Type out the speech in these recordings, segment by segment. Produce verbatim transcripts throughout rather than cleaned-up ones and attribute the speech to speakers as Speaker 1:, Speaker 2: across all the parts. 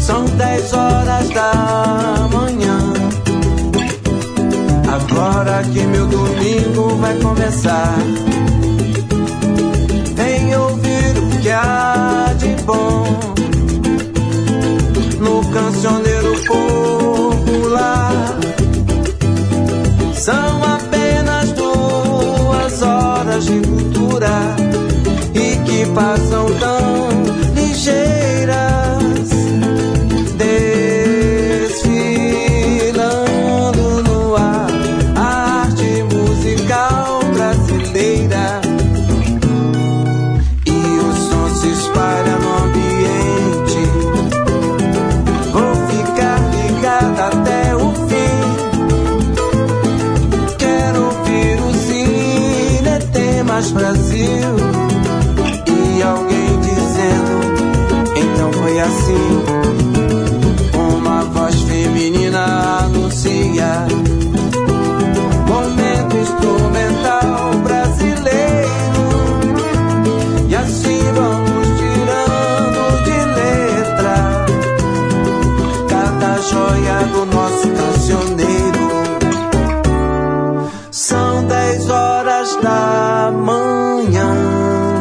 Speaker 1: São dez horas da manhã. Agora que meu domingo vai começar, vem ouvir o que há de bom no cancioneiro popular. São apenas duas horas de cultura e que passam tão ligeiras, desfilando no ar a arte musical brasileira. E o som se espalha no ambiente. Vou ficar ligado até o fim. Quero ouvir o Cine Tem Mais Brasil. E alguém dizendo, então foi assim. Uma voz feminina anuncia momento instrumental brasileiro. E assim vamos tirando de letra cada joia do nosso cancioneiro. São dez horas da manhã.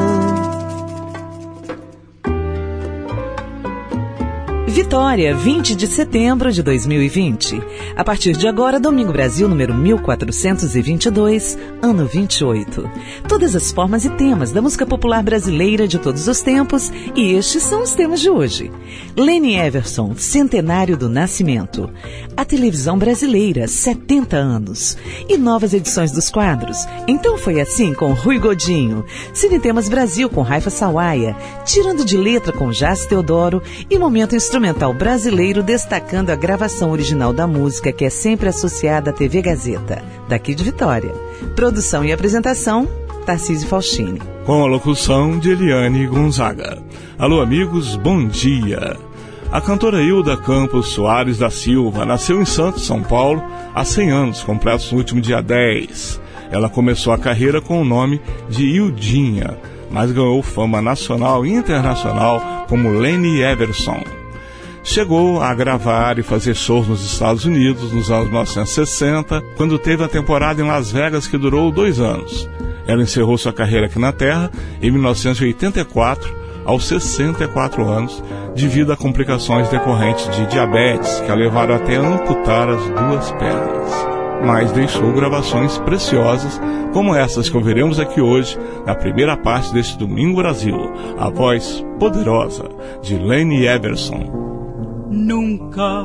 Speaker 2: Vitória, vinte de setembro de dois mil e vinte. A partir de agora, Domingo Brasil, número mil quatrocentos e vinte e dois, ano vinte e oito. Todas as formas e temas da música popular brasileira de todos os tempos, e estes são os temas de hoje. Leni Everson, centenário do nascimento. A televisão brasileira, setenta anos. E novas edições dos quadros. Então foi assim com Rui Godinho. Cine Temas Brasil com Raifa Sawaia. Tirando de letra com Jazz Teodoro. E momento instrumental brasileiro destacando a gravação original da música que é sempre associada à T V Gazeta, daqui de Vitória. Produção e apresentação, Tarcísio Faustini.
Speaker 3: Com a locução de Eliane Gonzaga. Alô amigos, bom dia. A cantora Hilda Campos Soares da Silva nasceu em Santos, São Paulo, há cem anos, completos no último dia dez. Ela começou a carreira com o nome de Hildinha, mas ganhou fama nacional e internacional como Leni Everson. Chegou a gravar e fazer shows nos Estados Unidos nos anos mil novecentos e sessenta, quando teve a temporada em Las Vegas que durou dois anos. Ela encerrou sua carreira aqui na Terra em mil novecentos e oitenta e quatro, aos sessenta e quatro anos, devido a complicações decorrentes de diabetes que a levaram até a amputar as duas pernas. Mas deixou gravações preciosas, como essas que ouviremos aqui hoje, na primeira parte deste Domingo Brasil, a voz poderosa de Leni Everson.
Speaker 4: Nunca,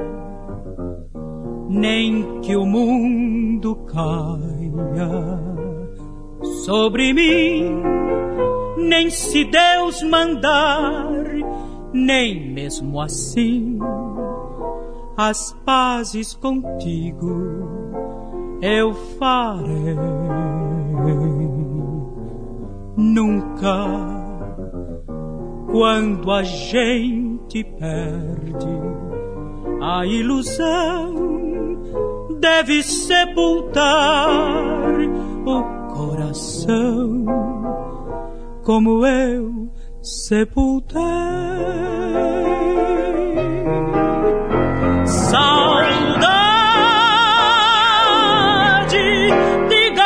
Speaker 4: nem que o mundo caia sobre mim, nem se Deus mandar, nem mesmo assim, as pazes contigo eu farei. Nunca, quando a gente perde a ilusão, deve sepultar o coração como eu sepultei. Saudade, diga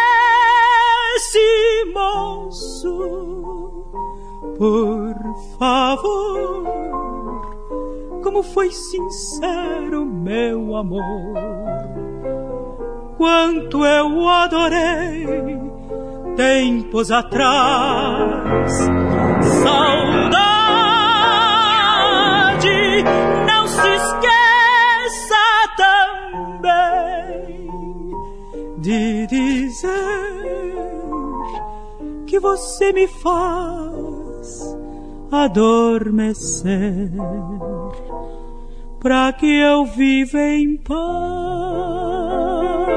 Speaker 4: esse moço, por favor, como foi sincero meu amor, quanto eu o adorei tempos atrás. Saudade, não se esqueça também de dizer que você me faz adormecer, pra que eu viva em paz.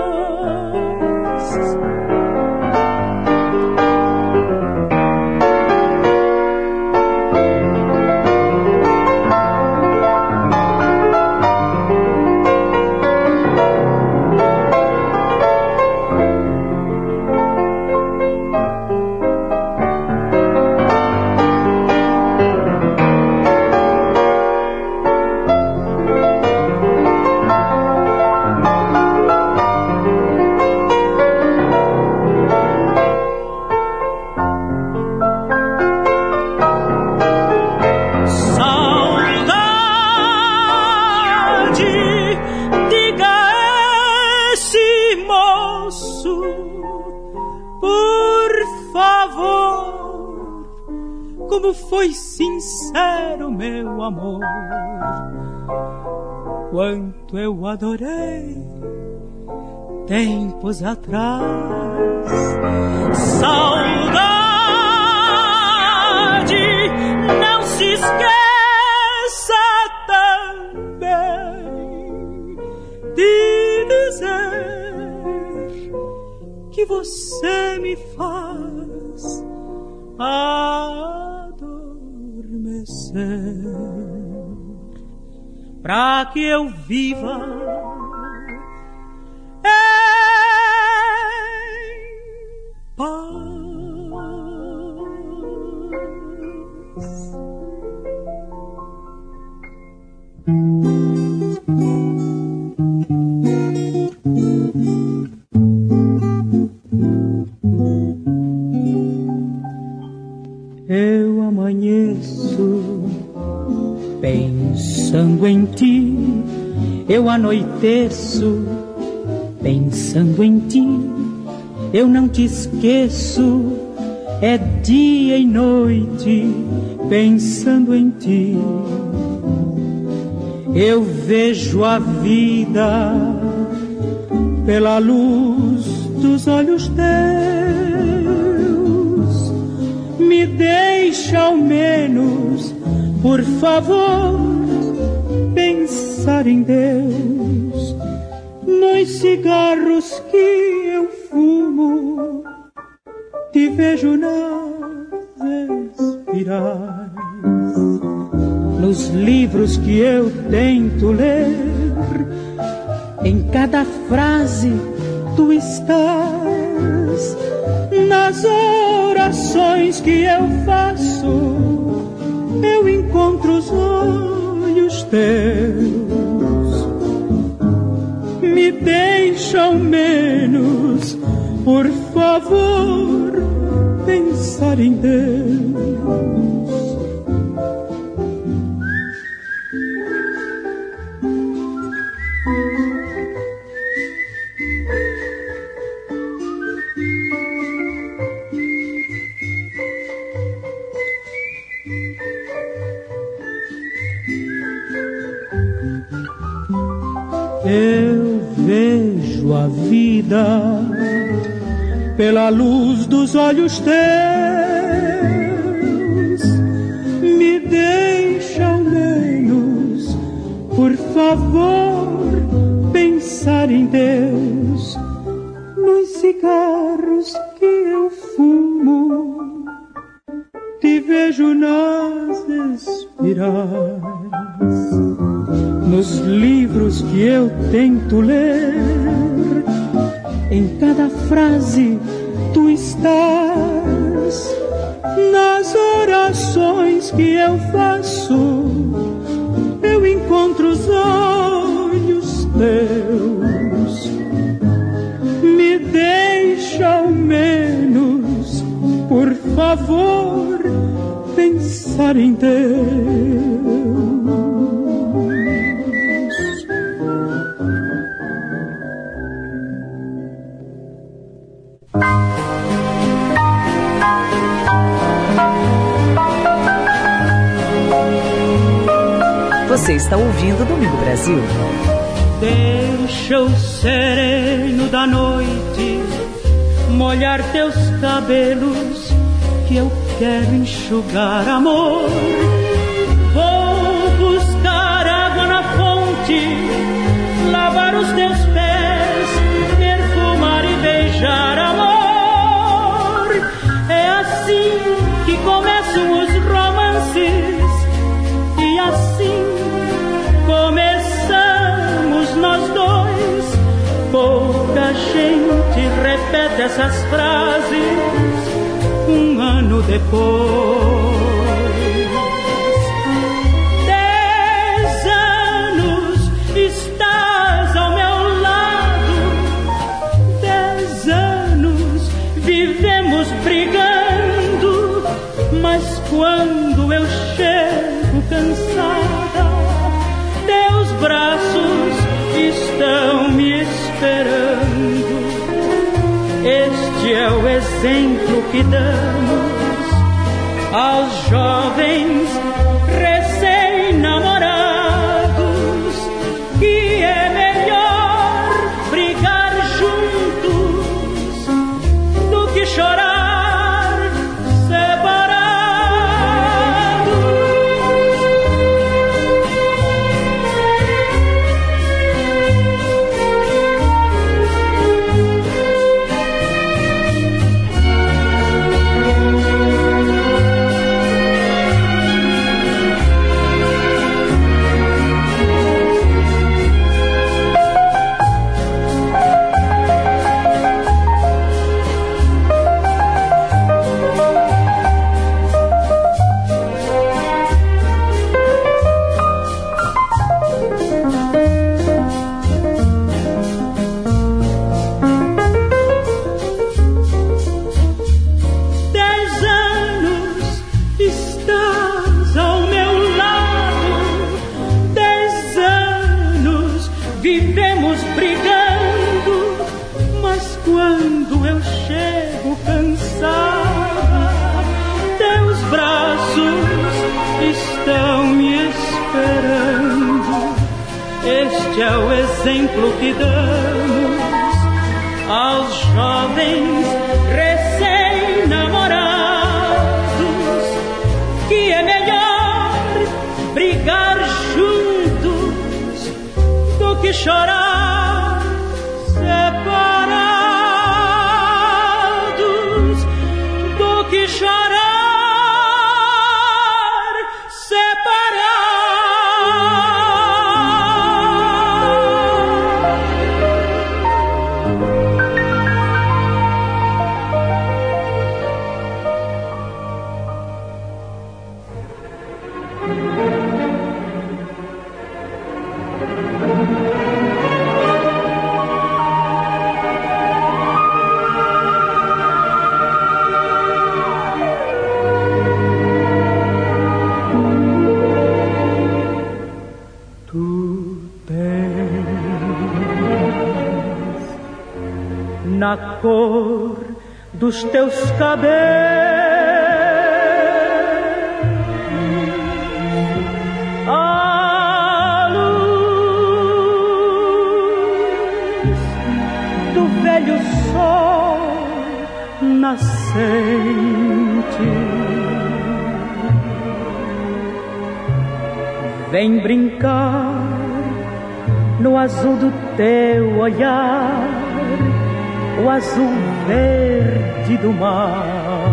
Speaker 4: como foi sincero meu amor, quanto eu adorei tempos atrás. Saudade, não se esqueça também de dizer que você me faz adormecer, pra que eu viva em paz. Eu amanheço pensando em ti, eu anoiteço pensando em ti, eu não te esqueço, é dia e noite pensando em ti. Eu vejo a vida pela luz dos olhos teus, me deixa ao menos, por favor, pensar em Deus. Nos cigarros que eu fumo, te vejo nas espirais. Nos livros que eu tento ler, em cada frase tu estás. Nas orações que eu faço, eu encontro os olhos teus. Me deixa ao menos, por favor, pensar em Deus. Eu vejo a vida pela luz dos olhos teus, me deixa ao menos, por favor, pensar em Deus. Nos cigarros que eu fumo, te vejo nas espirais. Nos livros que eu tento ler, em cada frase tu estás. Nas orações que eu faço, eu encontro os olhos teus. Me deixa ao menos, por favor, pensar em Deus.
Speaker 2: Você está ouvindo Domingo Brasil.
Speaker 4: Deixa o sereno da noite molhar teus cabelos, que eu quero enxugar, amor. Vou buscar água na fonte, lavar os teus pés, perfumar e beijar, amor. É assim que começam os romances, e assim começamos nós dois. Pouca gente repete essas frases um ano depois. Dez anos estás ao meu lado, dez anos vivemos brigando, mas quando eu chego cansada, teus braços estão me esperando. Este é o exemplo que damos aos jovens recém-namorados que é melhor brigar juntos do que chorar Este é o exemplo que damos aos jovens recém-namorados, que é melhor brigar juntos do que chorar separados, do que chorar na cor dos teus cabelos a luz do velho sol nascente, vem brincar no azul do teu olhar, o azul verde do mar,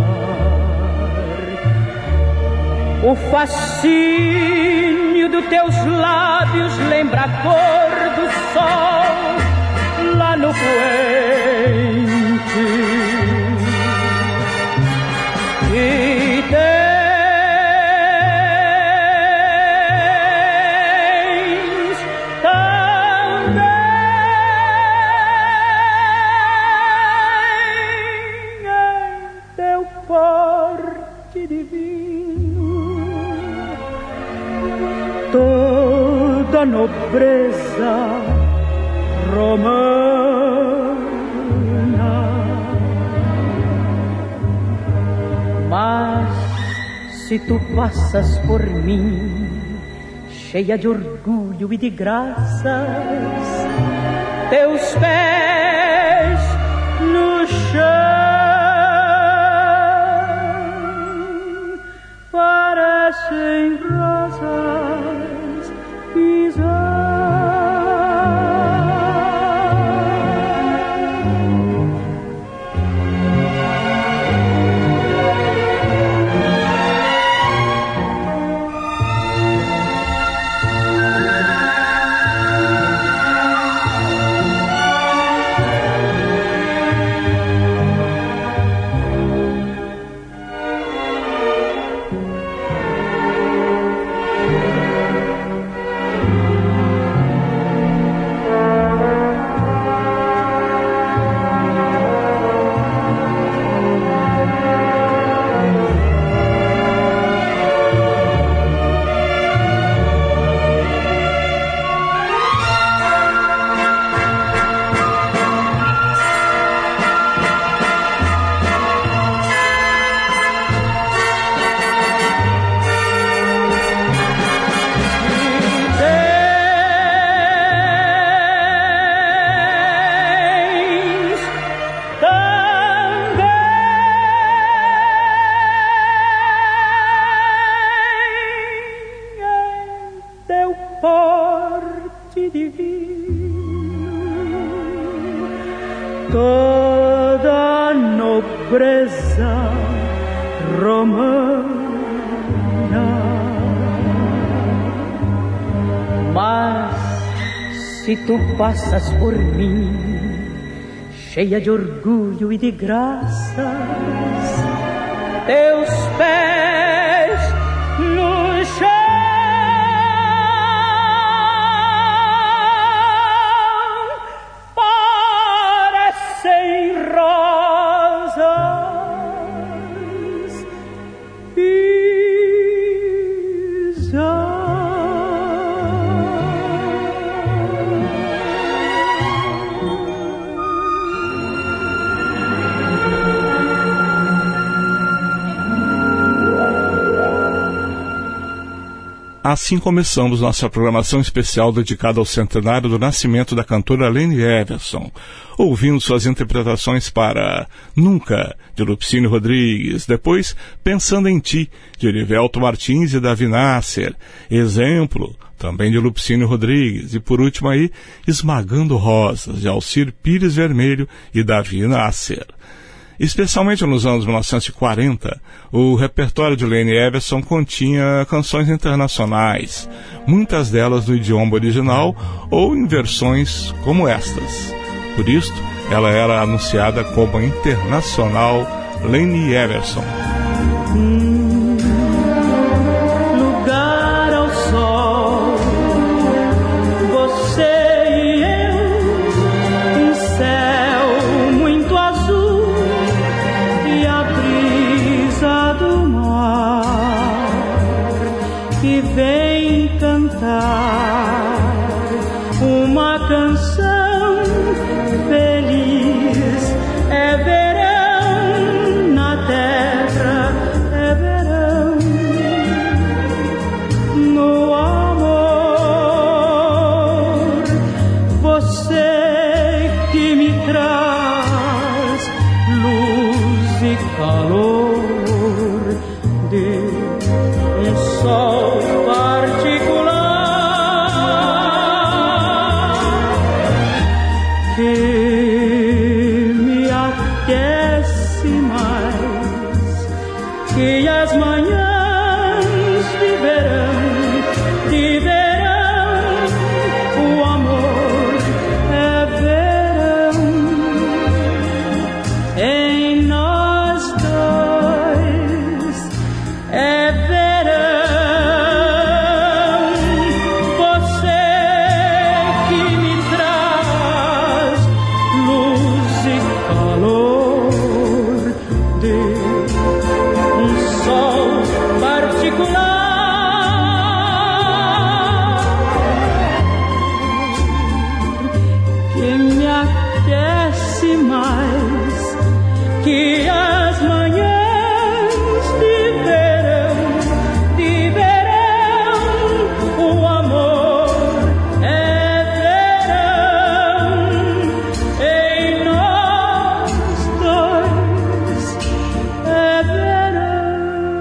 Speaker 4: o fascínio dos teus lábios lembra a cor do sol lá no poente, e tens também toda nobreza romana, mas se tu passas por mim cheia de orgulho e de graças, teus pés no chão parecem rosas pisar. porte divino, toda nobreza romana. Mas se tu passas por mim, cheia de orgulho e de graças, teus pés no chão parecem rosas pisar.
Speaker 3: Assim começamos nossa programação especial dedicada ao centenário do nascimento da cantora Leni Everson, ouvindo suas interpretações para Nunca, de Lupicínio Rodrigues, depois Pensando em Ti, de Erivelto Martins e Davi Nasser, Exemplo, também de Lupicínio Rodrigues, e por último aí, Esmagando Rosas, de Alcir Pires Vermelho e Davi Nasser. Especialmente nos anos mil novecentos e quarenta, o repertório de Leni Everson continha canções internacionais, muitas delas no idioma original ou em versões como estas. Por isso, ela era anunciada como a Internacional Leni Everson.
Speaker 4: Hum, lugar ao sol, você e eu, um céu muito azul e a brisa do mar que vem cantar uma canção feliz. É verão na terra, é verão no amor. Você que me traz luz e calor de um sol particular que me aquece mais que as manhãs de verão, de verão. O amor é verão em nós dois, é verão. Você que me traz luz e calor de um sol particular que me aquece mais que as manhãs de verão, de verão. O amor é verão em nós dois, é verão.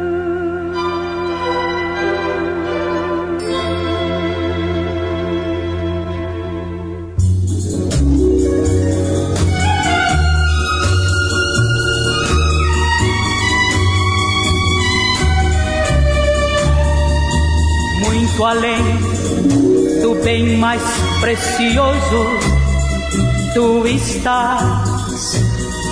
Speaker 4: Muito além do bem mais precioso, tu estás.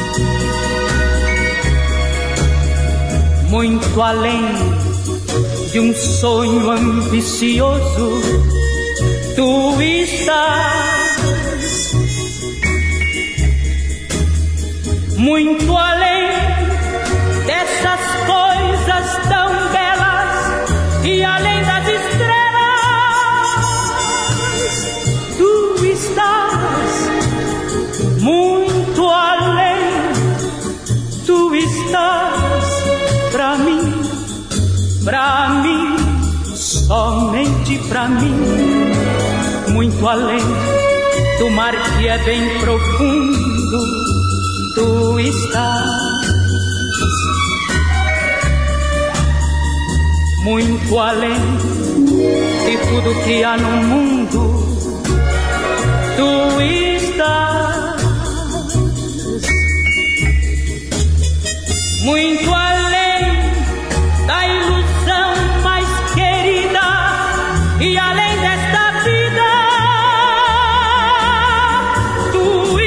Speaker 4: Muito além de um sonho ambicioso, tu estás. Muito além dessas coisas tão belas e além das estrelas, tu estás. Muito além, tu estás pra mim, pra mim, somente pra mim. Muito além do mar que é bem profundo, tu estás. Muito além de tudo que há no mundo, tu estás muito além da ilusão mais querida e além desta vida. Tu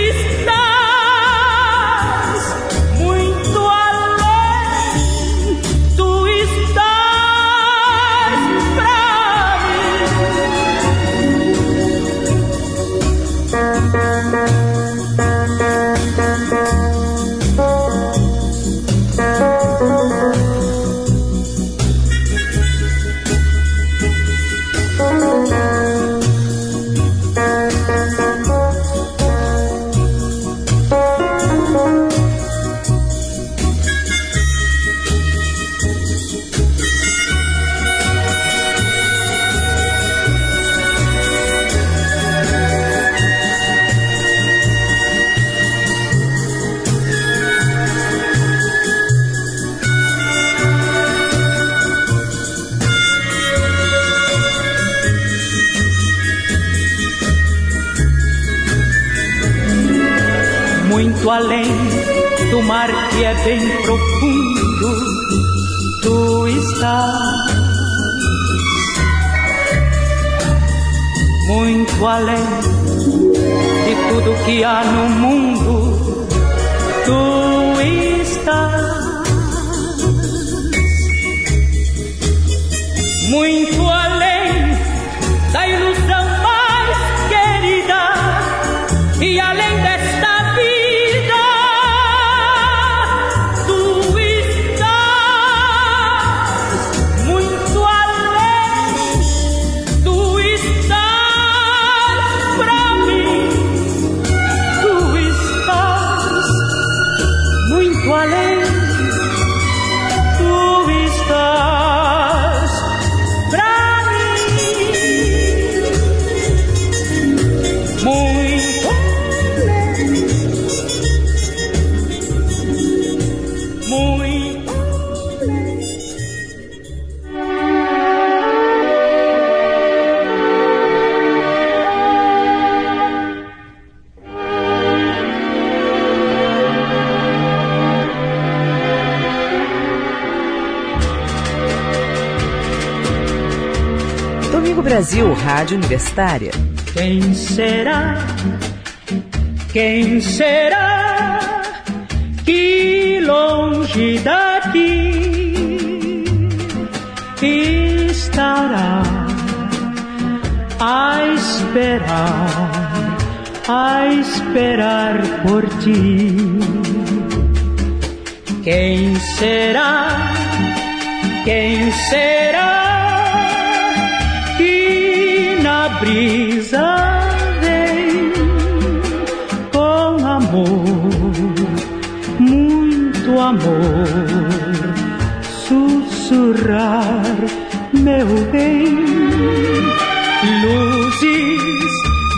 Speaker 4: estás muito além, tu estás pra muito além do mar que é bem profundo, tu estás muito além de tudo que há no mundo, tu estás muito além da ilusão mais querida e além desta
Speaker 2: Brasil, Rádio Universitária.
Speaker 4: Quem será? Quem será que longe daqui estará a esperar, a esperar por ti? Quem será? Quem será que na brisa vem com amor, muito amor, sussurrar, meu bem? Luzes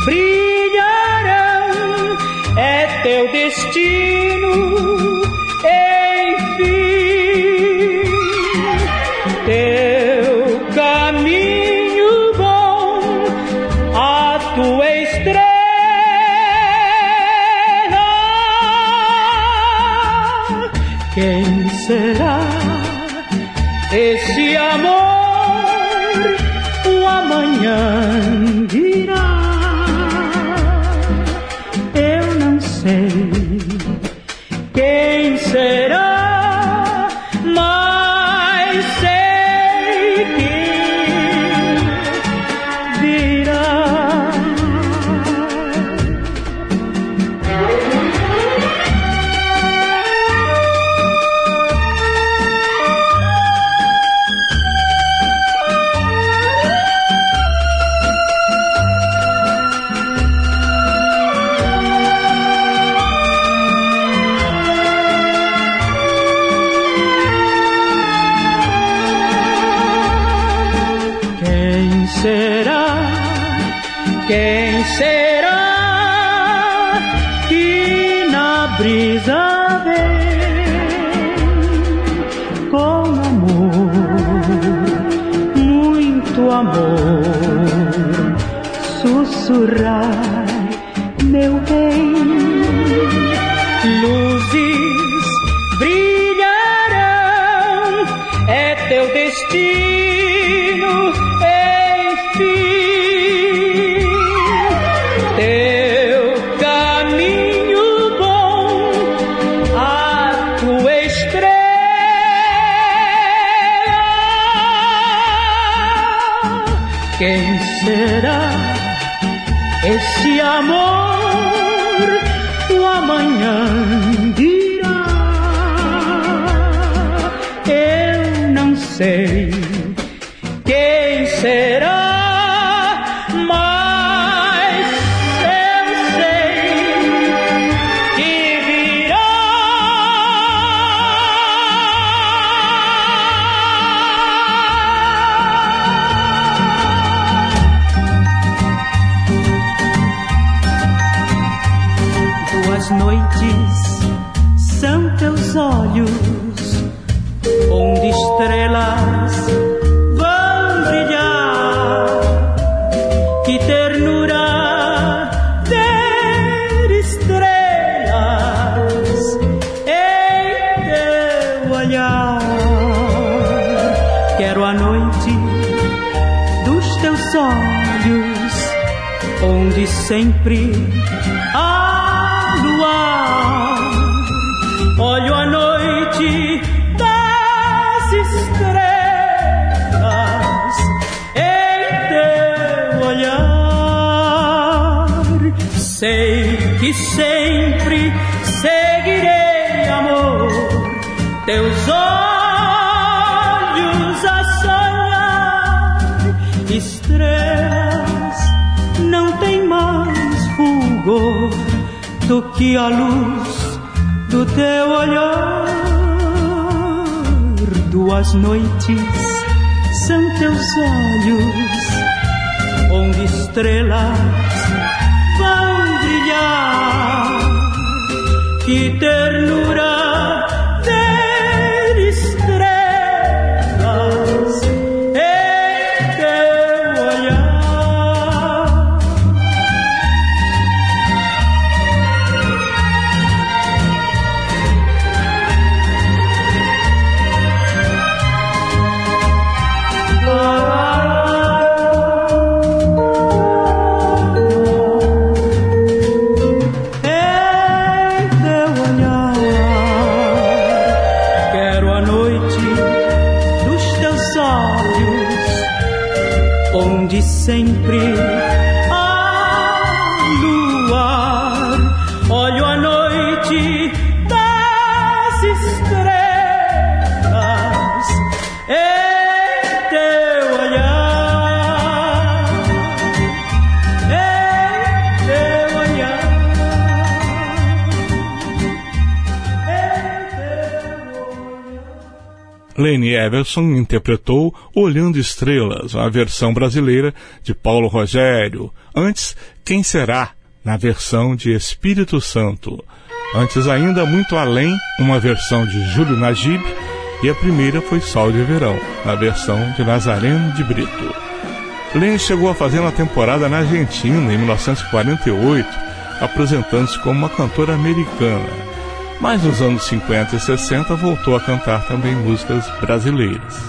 Speaker 4: brilharão, é teu destino, enfim, teu caminho bom, a tua estrela. Quem será esse amor? O amanhã dirá. Eu não sei quem será, mas sei que virá. Quem será? Quem será que na brisa vem com amor, muito amor, sussurrar, meu bem. Luzes brilharão, é teu destino, enfim. Teu caminho bom, a tua estrela. Quem será esse amor? O amanhã dirá. Eu não sei quem será, mas eu sei que virá. Duas noites são teus olhos, onde estrelas vão brilhar. Que ternura ter estrelas em teu olhar. Quero a noite dos teus olhos, onde sempre há luar. Olho a noite das estrelas em teu olhar. Sei que sempre seguirei, amor, teus olhos a sonhar. Estrelas não têm mais fulgor do que a luz do teu olhar. Duas noites são teus olhos, onde estrelas vão brilhar. Que ternura ter estrelas em teu olhar. Sempre há luar. Olho a noite das estrelas em teu olhar, em teu olhar, em teu olhar.
Speaker 3: Leni Everson interpretou Olhando Estrelas, uma versão brasileira de Paulo Rogério. Antes, Quem Será, na versão de Espírito Santo. Antes ainda, Muito Além, uma versão de Júlio Najib. E a primeira foi Sol de Verão, na versão de Nazareno de Brito. Leni chegou a fazer uma temporada na Argentina, em mil novecentos e quarenta e oito, apresentando-se como uma cantora americana. Mas nos anos cinquenta e sessenta voltou a cantar também músicas brasileiras.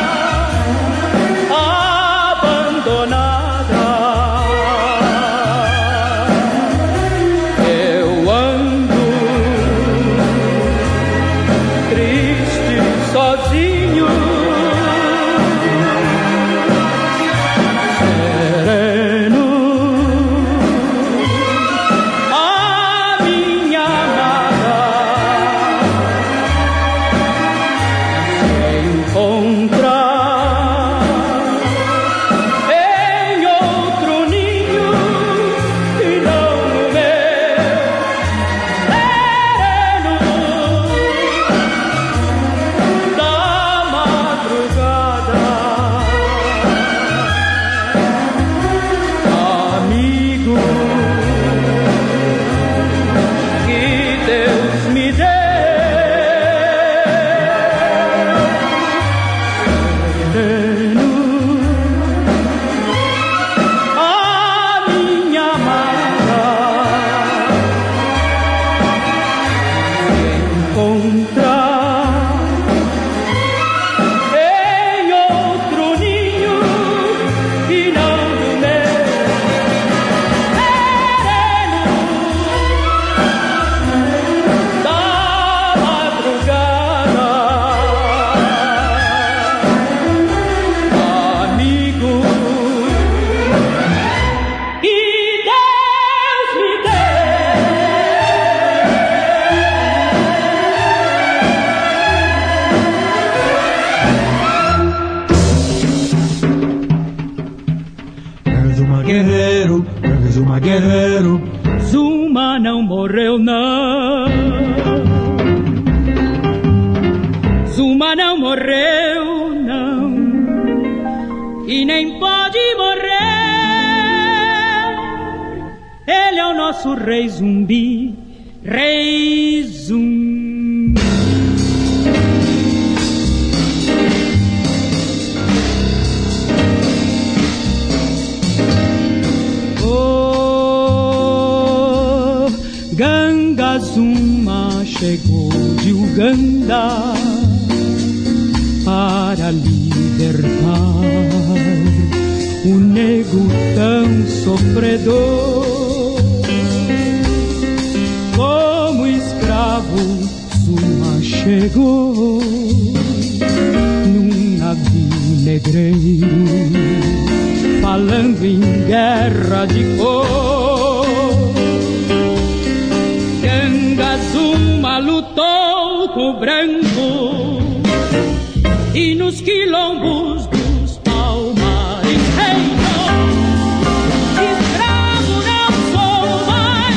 Speaker 4: Abandonada encontrar em outro ninho que não do meu sereno da madrugada. Amigo, e Deus me deu
Speaker 1: Zuma guerreiro, Zuma guerreiro,
Speaker 4: Zuma não morreu não. Zuma não morreu não, e nem pode morrer. Ele é o nosso rei zumbi, rei zumbi. Oh, Ganga Zuma chegou de Uganda para libertar o nego tão sofredor. Como escravo, Zuma chegou num navio negreiro, falando em guerra de cor. Ganga Zuma lutou com o branco e nos quilombos dos Palmares reinou. Escravo não sou mais,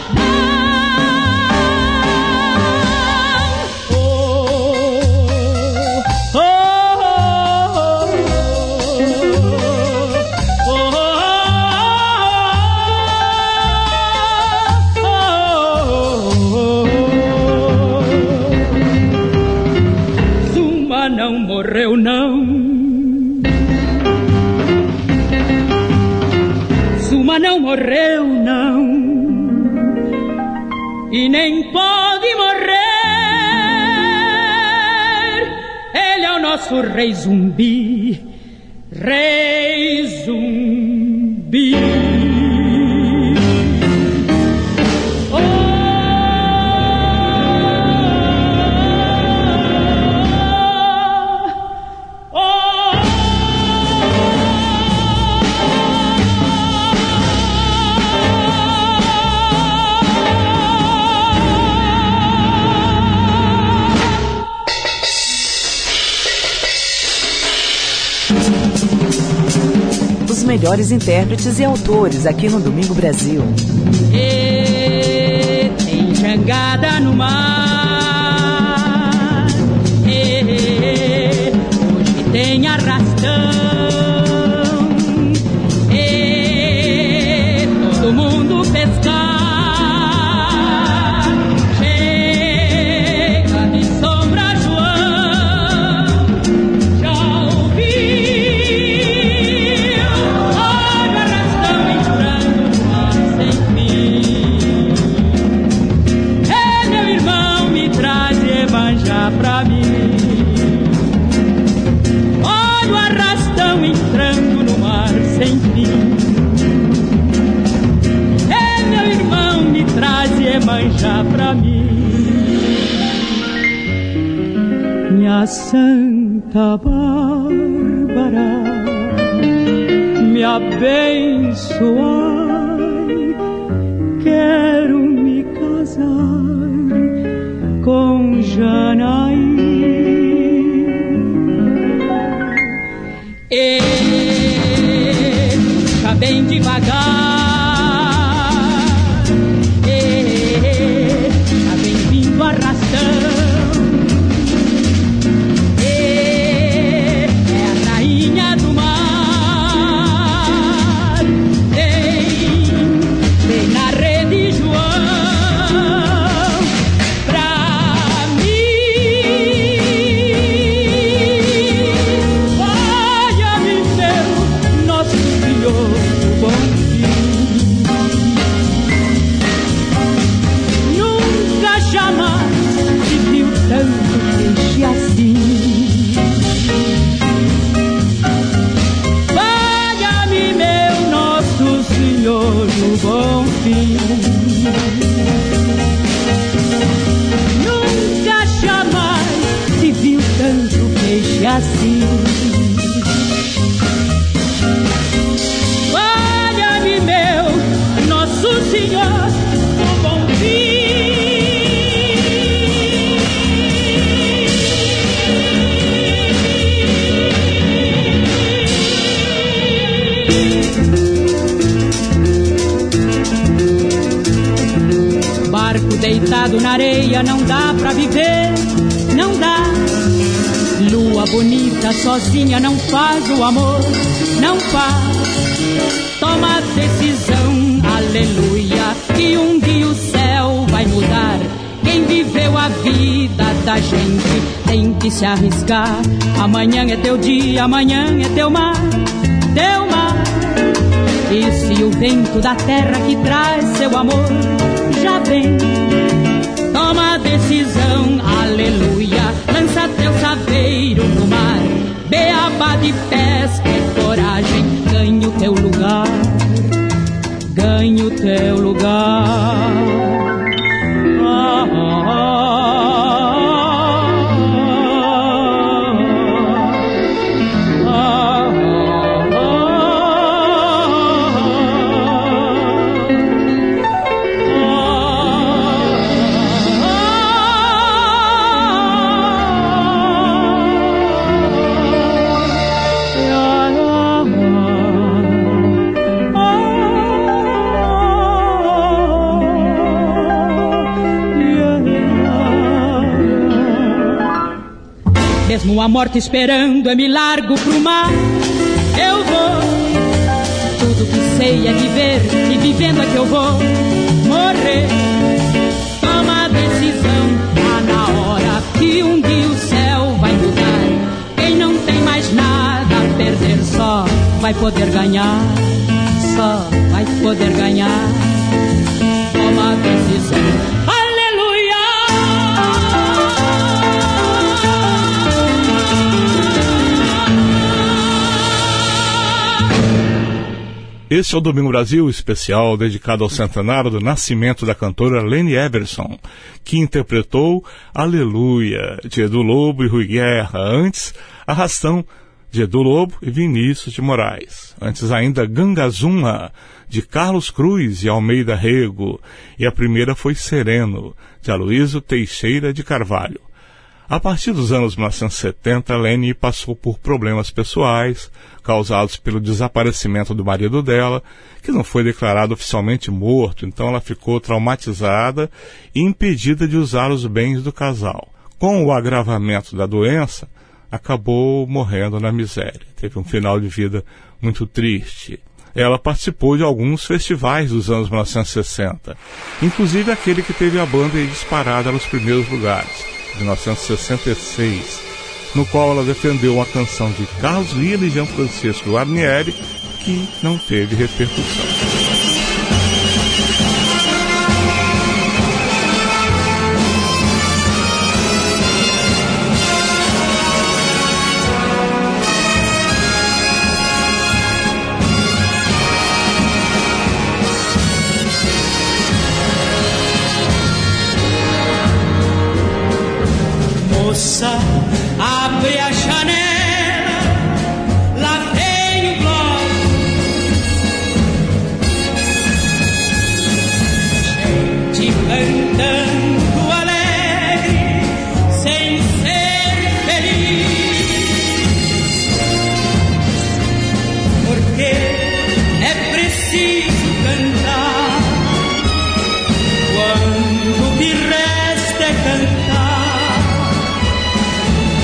Speaker 4: não. Oh, oh, oh, oh, oh, oh. Zuma não morreu não. Zuma não morreu não, e nem pode morrer. Ele é o nosso rei zumbi, rei zumbi.
Speaker 2: Os melhores intérpretes e autores aqui no Domingo Brasil.
Speaker 4: E tem jangada no mar, e hoje tem arrastão, e todo mundo pescar. Chega de Sombra João, já ouvi. Pra mim, olha o arrastão entrando no mar sem fim. É, meu irmão, me traz Iemanjá pra mim. Minha Santa Bárbara, me abençoai, quero me casar com Janaí. E puxa bem devagar, e tá bem vindo arrastão. E é a rainha do mar, tem, tem na rede João. Bom dia. Brasil. Olha-me, meu Nosso Senhor, o bom fim. Barco deitado na areia, não dá pra viver, não dá. Lua bonita sozinha não faz o amor, não faz. Toma a decisão, aleluia, que um dia o céu vai mudar. Quem viveu a vida da gente tem que se arriscar. Amanhã é teu dia, amanhã é teu mar, teu mar. E se o vento da terra que traz seu amor já vem, toma a decisão, aleluia, lança teu saveiro no mar. Beabá de pesca e coragem, ganha o teu lugar, ganha o teu lugar. Ah, ah, ah, ah, mesmo a morte esperando, eu me largo pro mar. Eu vou, tudo que sei é viver, e vivendo é que eu vou morrer. Toma a decisão, tá na hora que um dia o céu vai mudar. Quem não tem mais nada a perder só vai poder ganhar, só vai poder ganhar. Toma a decisão.
Speaker 3: Este é o Domingo Brasil especial dedicado ao centenário do nascimento da cantora Leni Everson, que interpretou Aleluia, de Edu Lobo e Rui Guerra, antes Arrastão, de Edu Lobo e Vinícius de Moraes, antes ainda Gangazuma, de Carlos Cruz e Almeida Rego, e a primeira foi Sereno, de Aloysio Teixeira de Carvalho. A partir dos anos mil novecentos e setenta, Leni passou por problemas pessoais, causados pelo desaparecimento do marido dela, que não foi declarado oficialmente morto, então ela ficou traumatizada e impedida de usar os bens do casal. Com o agravamento da doença, acabou morrendo na miséria. Teve um final de vida muito triste. Ela participou de alguns festivais dos anos mil novecentos e sessenta, inclusive aquele que teve a banda disparada nos primeiros lugares, de mil novecentos e sessenta e seis, no qual ela defendeu uma canção de Carlos Lira e Jean Francisco Guarnieri, que não teve repercussão.
Speaker 4: Moça, abre a janela, lá vem o bloco. Gente cantando alegre, sem ser feliz. Porque é preciso cantar quando o que resta é cantar.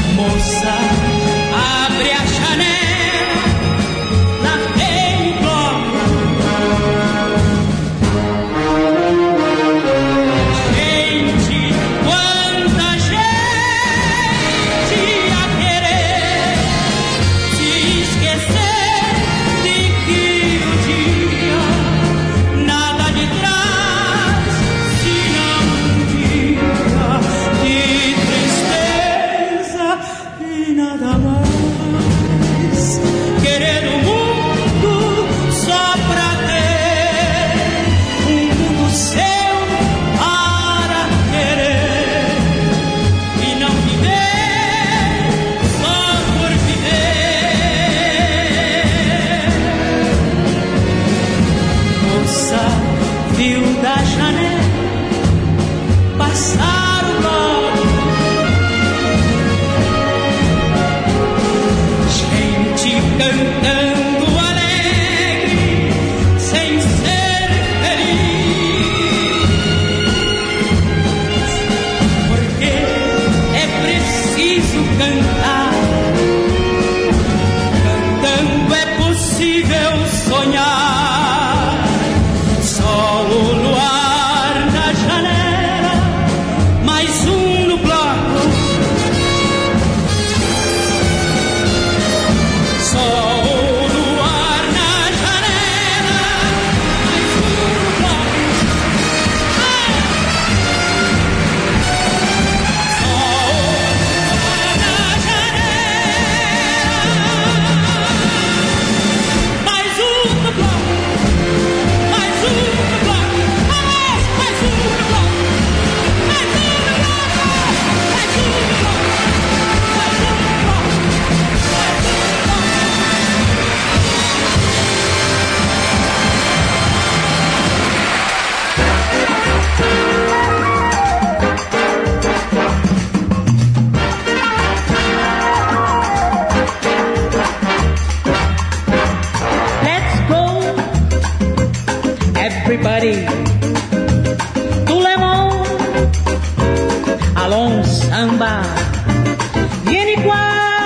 Speaker 4: everybody. Tout le monde, allons samba. Vieni qua,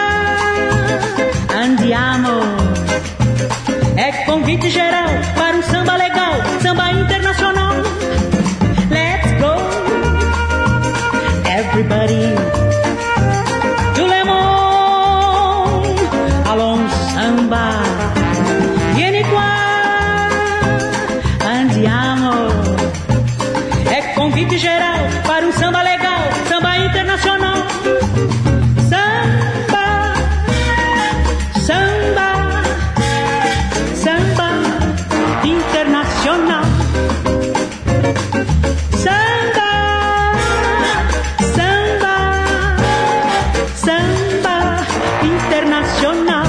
Speaker 4: andiamo. É convite geral para um samba legal, samba internacional. Let's go, everybody. Tout le monde, allons samba. Vieni qua, andiamo. É convite geral para um samba legal, samba internacional. Samba, samba, samba internacional. Samba, samba, samba internacional.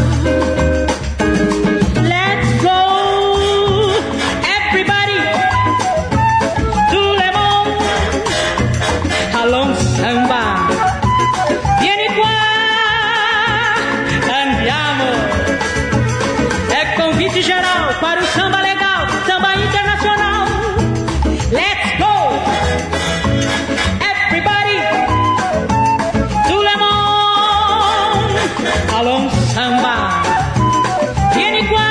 Speaker 4: Let's go, everybody. Tout le monde, allons samba. Vieni qua, andiamo. É convite geral para o samba legal, samba internacional. Let's go, everybody. Tout le monde, allons samba. Vieni qua,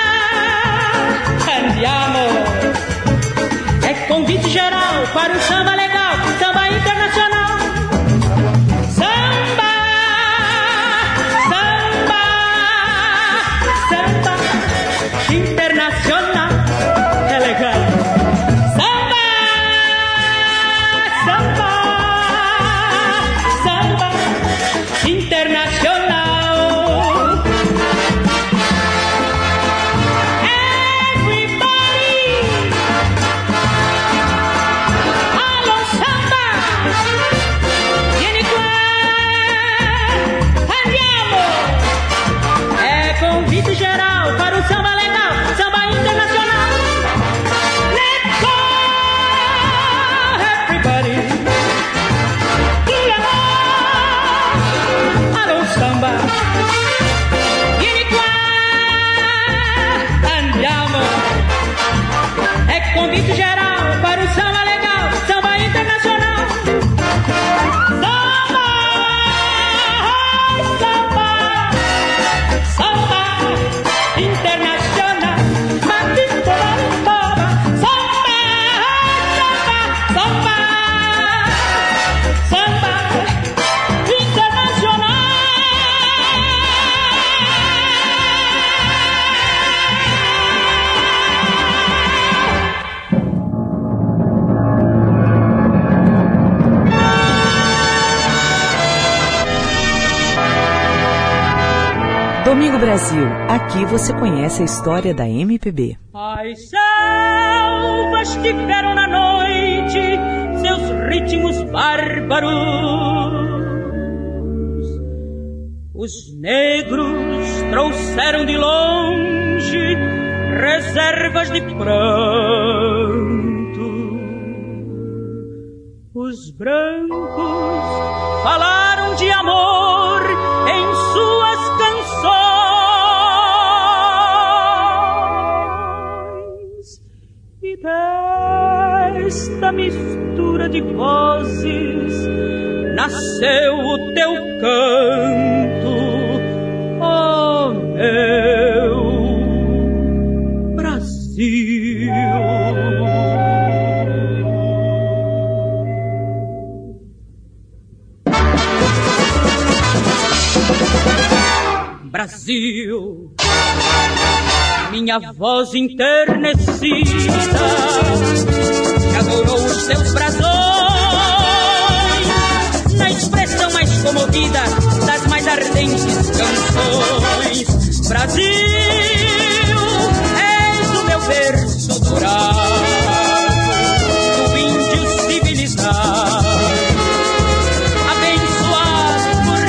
Speaker 4: andiamo. É convite geral para o samba legal, samba internacional. Samba, samba, samba internacional. É legal. Samba, samba, samba internacional. Everybody, alô samba, vieni qua, andiamo. É convite geral para o samba legal, samba internacional. Let's go, everybody. Alô samba, vieni qua, andiamo. É convite geral para o samba legal, samba internacional. Samba, samba, samba internacional. Matito samba, samba, samba, samba internacional.
Speaker 2: Domingo Brasil, aqui você conhece a história da M P B.
Speaker 4: As selvas tiveram na noite seus ritmos bárbaros. Os negros trouxeram de longe reservas de pranto. Os brancos falaram de amor em suas canções. E desta mistura de vozes nasceu o teu canto, ó meu Brasil. Brasil, minha voz enternecida que adorou os teus brasões na expressão mais comovida das mais ardentes canções. Brasil, és o meu berço dourado do índio civilizado, abençoado por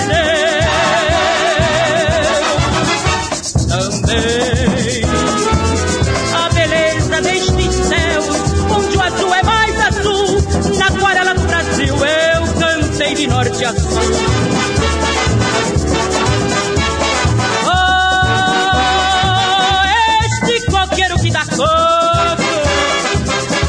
Speaker 4: Deus. Também a beleza destes céus, onde o azul é mais azul, na aquarela do Brasil eu cantei de norte a sul. Oh, este coqueiro que dá coco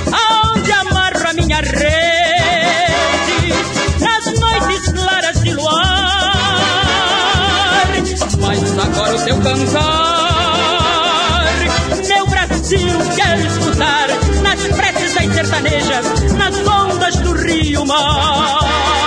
Speaker 4: cantar. Meu Brasil quero escutar nas preces das sertanejas, nas ondas do rio mar.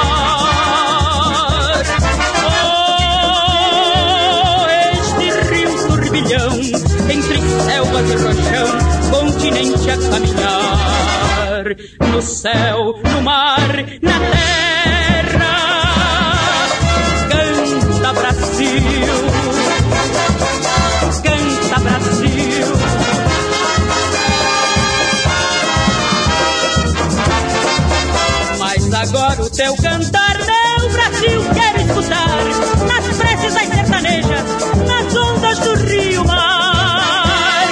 Speaker 4: Oh, este rio turbilhão, entre selvas e rochão, continente a caminhar. No céu, no mar, na terra, canta Brasil, canta Brasil. Mas agora o teu cantar, meu Brasil, quero escutar nas preces das sertanejas, nas ondas do rio mar.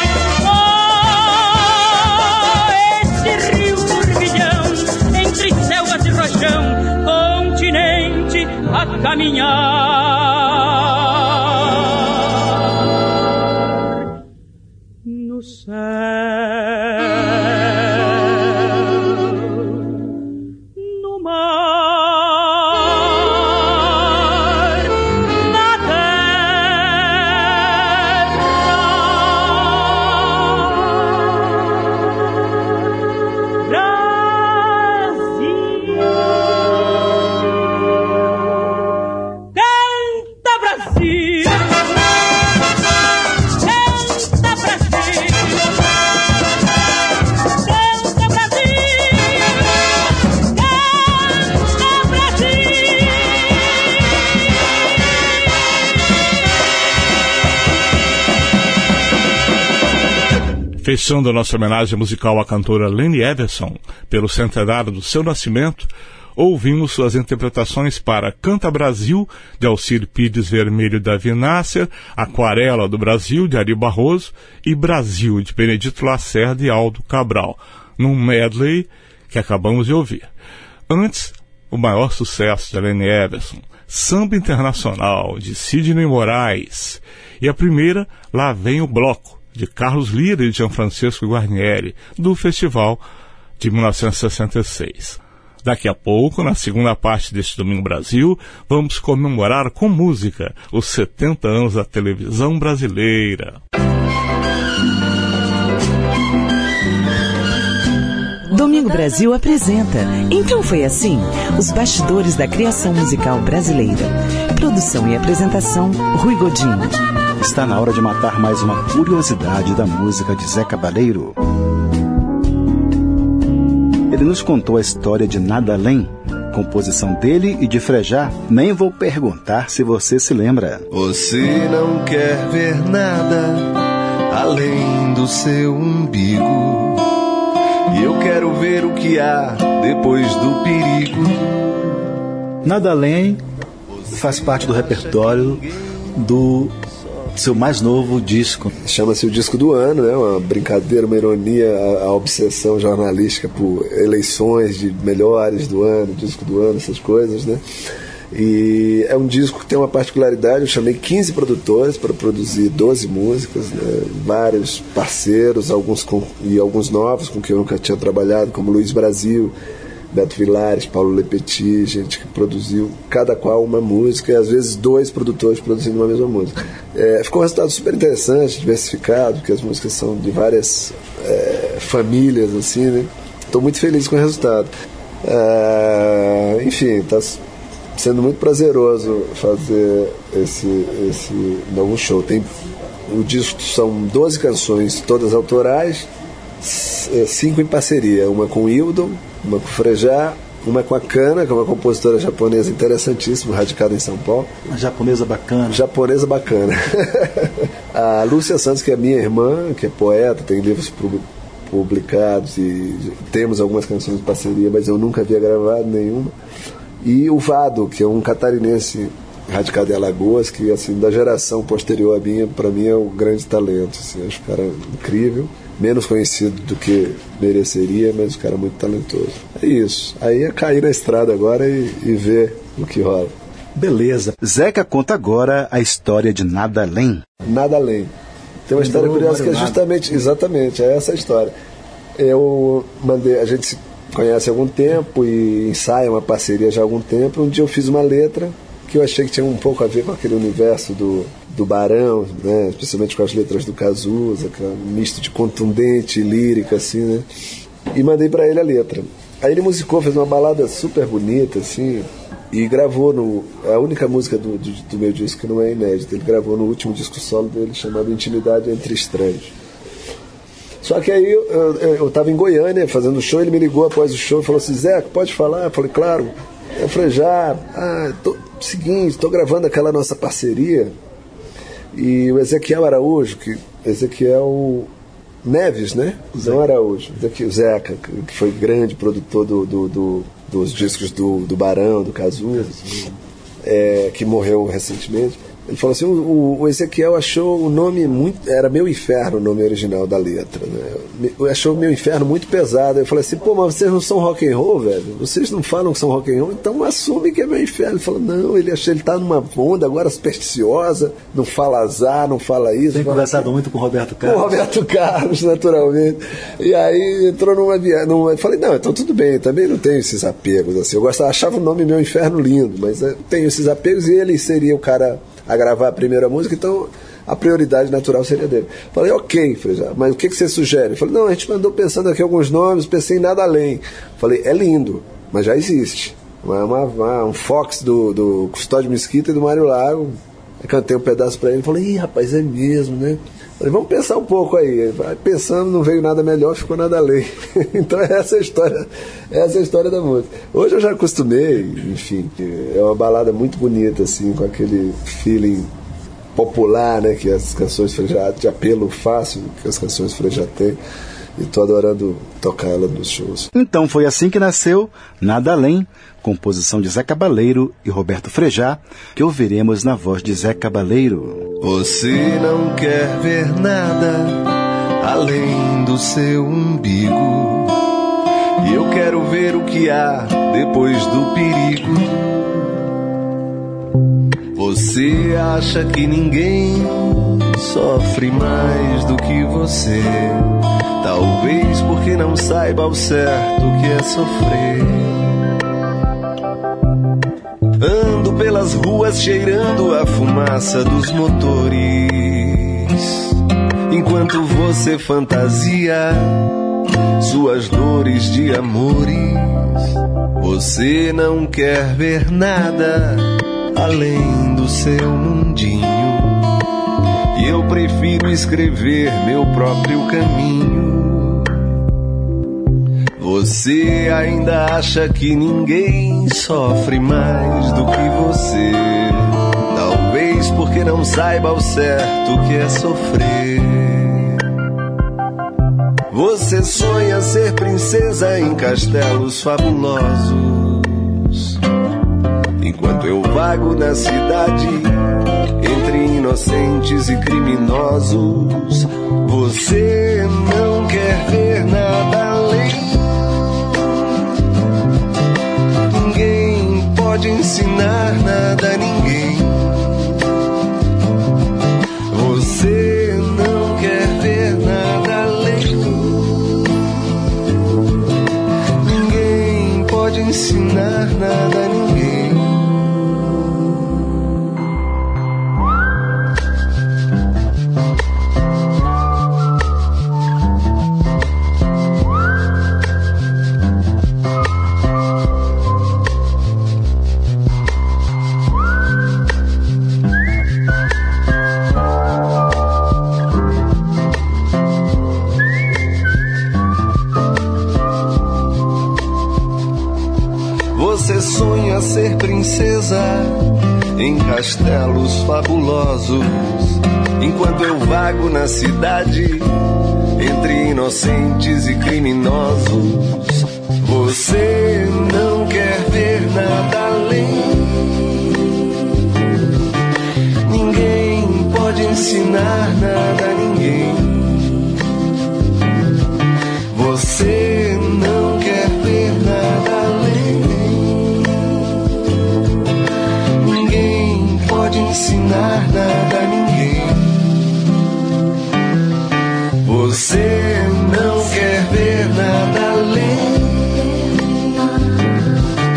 Speaker 4: Oh, esse rio turbilhão, entre selvas e rochão, continente a caminhar. No céu, no mar, na terra, Brasil, canta Brasil, canta Brasil, canta Brasil, canta Brasil.
Speaker 3: Fechando a nossa homenagem musical à cantora Leni Everson, pelo centenário do seu nascimento, ouvimos suas interpretações para Canta Brasil, de Alcir Pires Vermelho da Vinácia, Aquarela do Brasil, de Ari Barroso, e Brasil, de Benedito Lacerda e Aldo Cabral, num medley que acabamos de ouvir. Antes, o maior sucesso de Leni Everson, Samba Internacional, de Sidney Moraes, e a primeira, Lá Vem o Bloco, de Carlos Lira e Gianfrancesco Guarnieri, do Festival de mil novecentos e sessenta e seis. Daqui a pouco, na segunda parte deste Domingo Brasil, vamos comemorar com música os setenta anos da televisão brasileira.
Speaker 2: Domingo Brasil apresenta Então Foi Assim, os bastidores da criação musical brasileira. Produção e apresentação, Rui Godinho.
Speaker 5: Está na hora de matar mais uma curiosidade da música de Zé Cabaleiro. Ele nos contou a história de Nada Além, composição dele e de Frejá. Nem vou perguntar se você se lembra.
Speaker 6: Você não quer ver nada além do seu umbigo, e eu quero ver o que há depois do perigo.
Speaker 5: Nada Além faz parte do repertório do seu mais novo disco.
Speaker 6: Chama-se o disco do ano, né? Uma brincadeira, uma ironia, a, a obsessão jornalística por eleições de melhores do ano, disco do ano, essas coisas, né? E é um disco que tem uma particularidade. Eu chamei quinze produtores para produzir doze músicas, né? Vários parceiros, alguns com, e alguns novos com quem eu nunca tinha trabalhado, como Luiz Brasil, Beto Vilares, Paulo Lepetit, gente que produziu cada qual uma música, e às vezes dois produtores produzindo uma mesma música. É, ficou um resultado super interessante, diversificado, porque as músicas são de várias é, famílias, assim, né? Estou muito feliz com o resultado. É, enfim, está sendo muito prazeroso fazer esse, esse novo show. Tem, o disco são doze canções, todas autorais, cinco em parceria, uma com o Hildon, uma com o Frejá, uma com a Kana, que é uma compositora japonesa interessantíssima, radicada em São Paulo.
Speaker 5: Uma japonesa bacana.
Speaker 6: Japonesa bacana. A Lúcia Santos, que é minha irmã, que é poeta, tem livros publicados e temos algumas canções de parceria, mas eu nunca havia gravado nenhuma. E o Vado, que é um catarinense radicado em Alagoas, que assim, da geração posterior à minha, para mim é um grande talento. Assim, acho o cara incrível. Menos conhecido do que mereceria, mas o cara é muito talentoso. É isso. Aí é cair na estrada agora e, e ver o que rola.
Speaker 5: Beleza. Zeca conta agora a história de Nada Além.
Speaker 6: Nada Além. Tem uma história curiosa que é justamente, exatamente, é essa a história. Eu mandei, a gente se conhece há algum tempo e ensaia uma parceria já há algum tempo. Um dia eu fiz uma letra que eu achei que tinha um pouco a ver com aquele universo do, do Barão, né? Especialmente com as letras do Cazuza, um misto de contundente e lírica, assim, né? E mandei para ele a letra. Aí ele musicou, fez uma balada super bonita, assim, e gravou no... a única música do, do, do meu disco que não é inédita. Ele gravou no último disco solo dele, chamado Intimidade Entre Estranhos. Só que aí eu, eu, eu tava em Goiânia fazendo show, ele me ligou após o show e falou assim: Zé, pode falar? Eu falei, claro. Eu falei, já, ah, tô, seguinte, tô gravando aquela nossa parceria, e o Ezequiel Araújo, que Ezequiel Neves, né? Não Araújo, o Zeca, que foi grande produtor do, do, do, dos discos do, do Barão, do Cazuza, é, que morreu recentemente. Ele falou assim, o, o Ezequiel achou o nome muito... Era Meu Inferno o nome original da letra, né? Achou Meu Inferno muito pesado. Eu falei assim, pô, mas vocês não são rock and roll, velho? Vocês não falam que são rock and roll? Então assume que é Meu Inferno. Ele falou, não, ele achou, ele tá numa onda agora supersticiosa, não fala azar, não fala isso.
Speaker 5: Tem conversado muito com o Roberto Carlos.
Speaker 6: Com o Roberto Carlos, naturalmente. E aí entrou numa viagem. Numa... Eu falei, não, então tudo bem, também não tenho esses apegos, assim. Eu gostava, achava o nome Meu Inferno lindo, mas eu tenho esses apegos, e ele seria o cara a gravar a primeira música, então a prioridade natural seria dele. Falei, ok, falei, já, mas o que, que você sugere? Falei, não, a gente mandou pensando aqui alguns nomes, pensei em Nada Além. Falei, é lindo, mas já existe. Uma, uma, uma, um Fox do, do Custódio Mesquita e do Mário Lago. Eu cantei um pedaço pra ele, falei, ih, rapaz, é mesmo, né? Falei, vamos pensar um pouco aí. Pensando, não veio nada melhor, ficou Nada Além. Então essa é a história, essa é a história da música. Hoje eu já acostumei, enfim, é uma balada muito bonita, assim, com aquele feeling popular, né, que as canções Frejá, de apelo fácil que as canções Frejá têm. E tô adorando tocar ela nos shows.
Speaker 5: Então foi assim que nasceu Nada Além, composição de Zé Cabaleiro e Roberto Frejá, que ouviremos na voz de Zé Cabaleiro.
Speaker 1: Você não quer ver nada além do seu umbigo, e eu quero ver o que há depois do perigo. Você acha que ninguém sofre mais do que você, talvez porque não saiba ao certo o que é sofrer. Ando pelas ruas cheirando a fumaça dos motores, enquanto você fantasia suas dores de amores. Você não quer ver nada além do seu mundinho, e eu prefiro escrever meu próprio caminho. Você ainda acha que ninguém sofre mais do que você, talvez porque não saiba ao certo o que é sofrer. Você sonha ser princesa em castelos fabulosos, enquanto eu vago na cidade entre inocentes e criminosos. Você não quer ver nada além. Ninguém pode ensinar nada a ninguém. Você não quer ver nada além. Ninguém pode ensinar nada a ninguém. Você sonha ser princesa em castelos fabulosos, enquanto eu vago na cidade entre inocentes e criminosos. Você não quer ver nada além. Ninguém pode ensinar nada a ninguém. Você não quer ver nada além. Ninguém pode ensinar nada a ninguém. Você não quer ver nada além.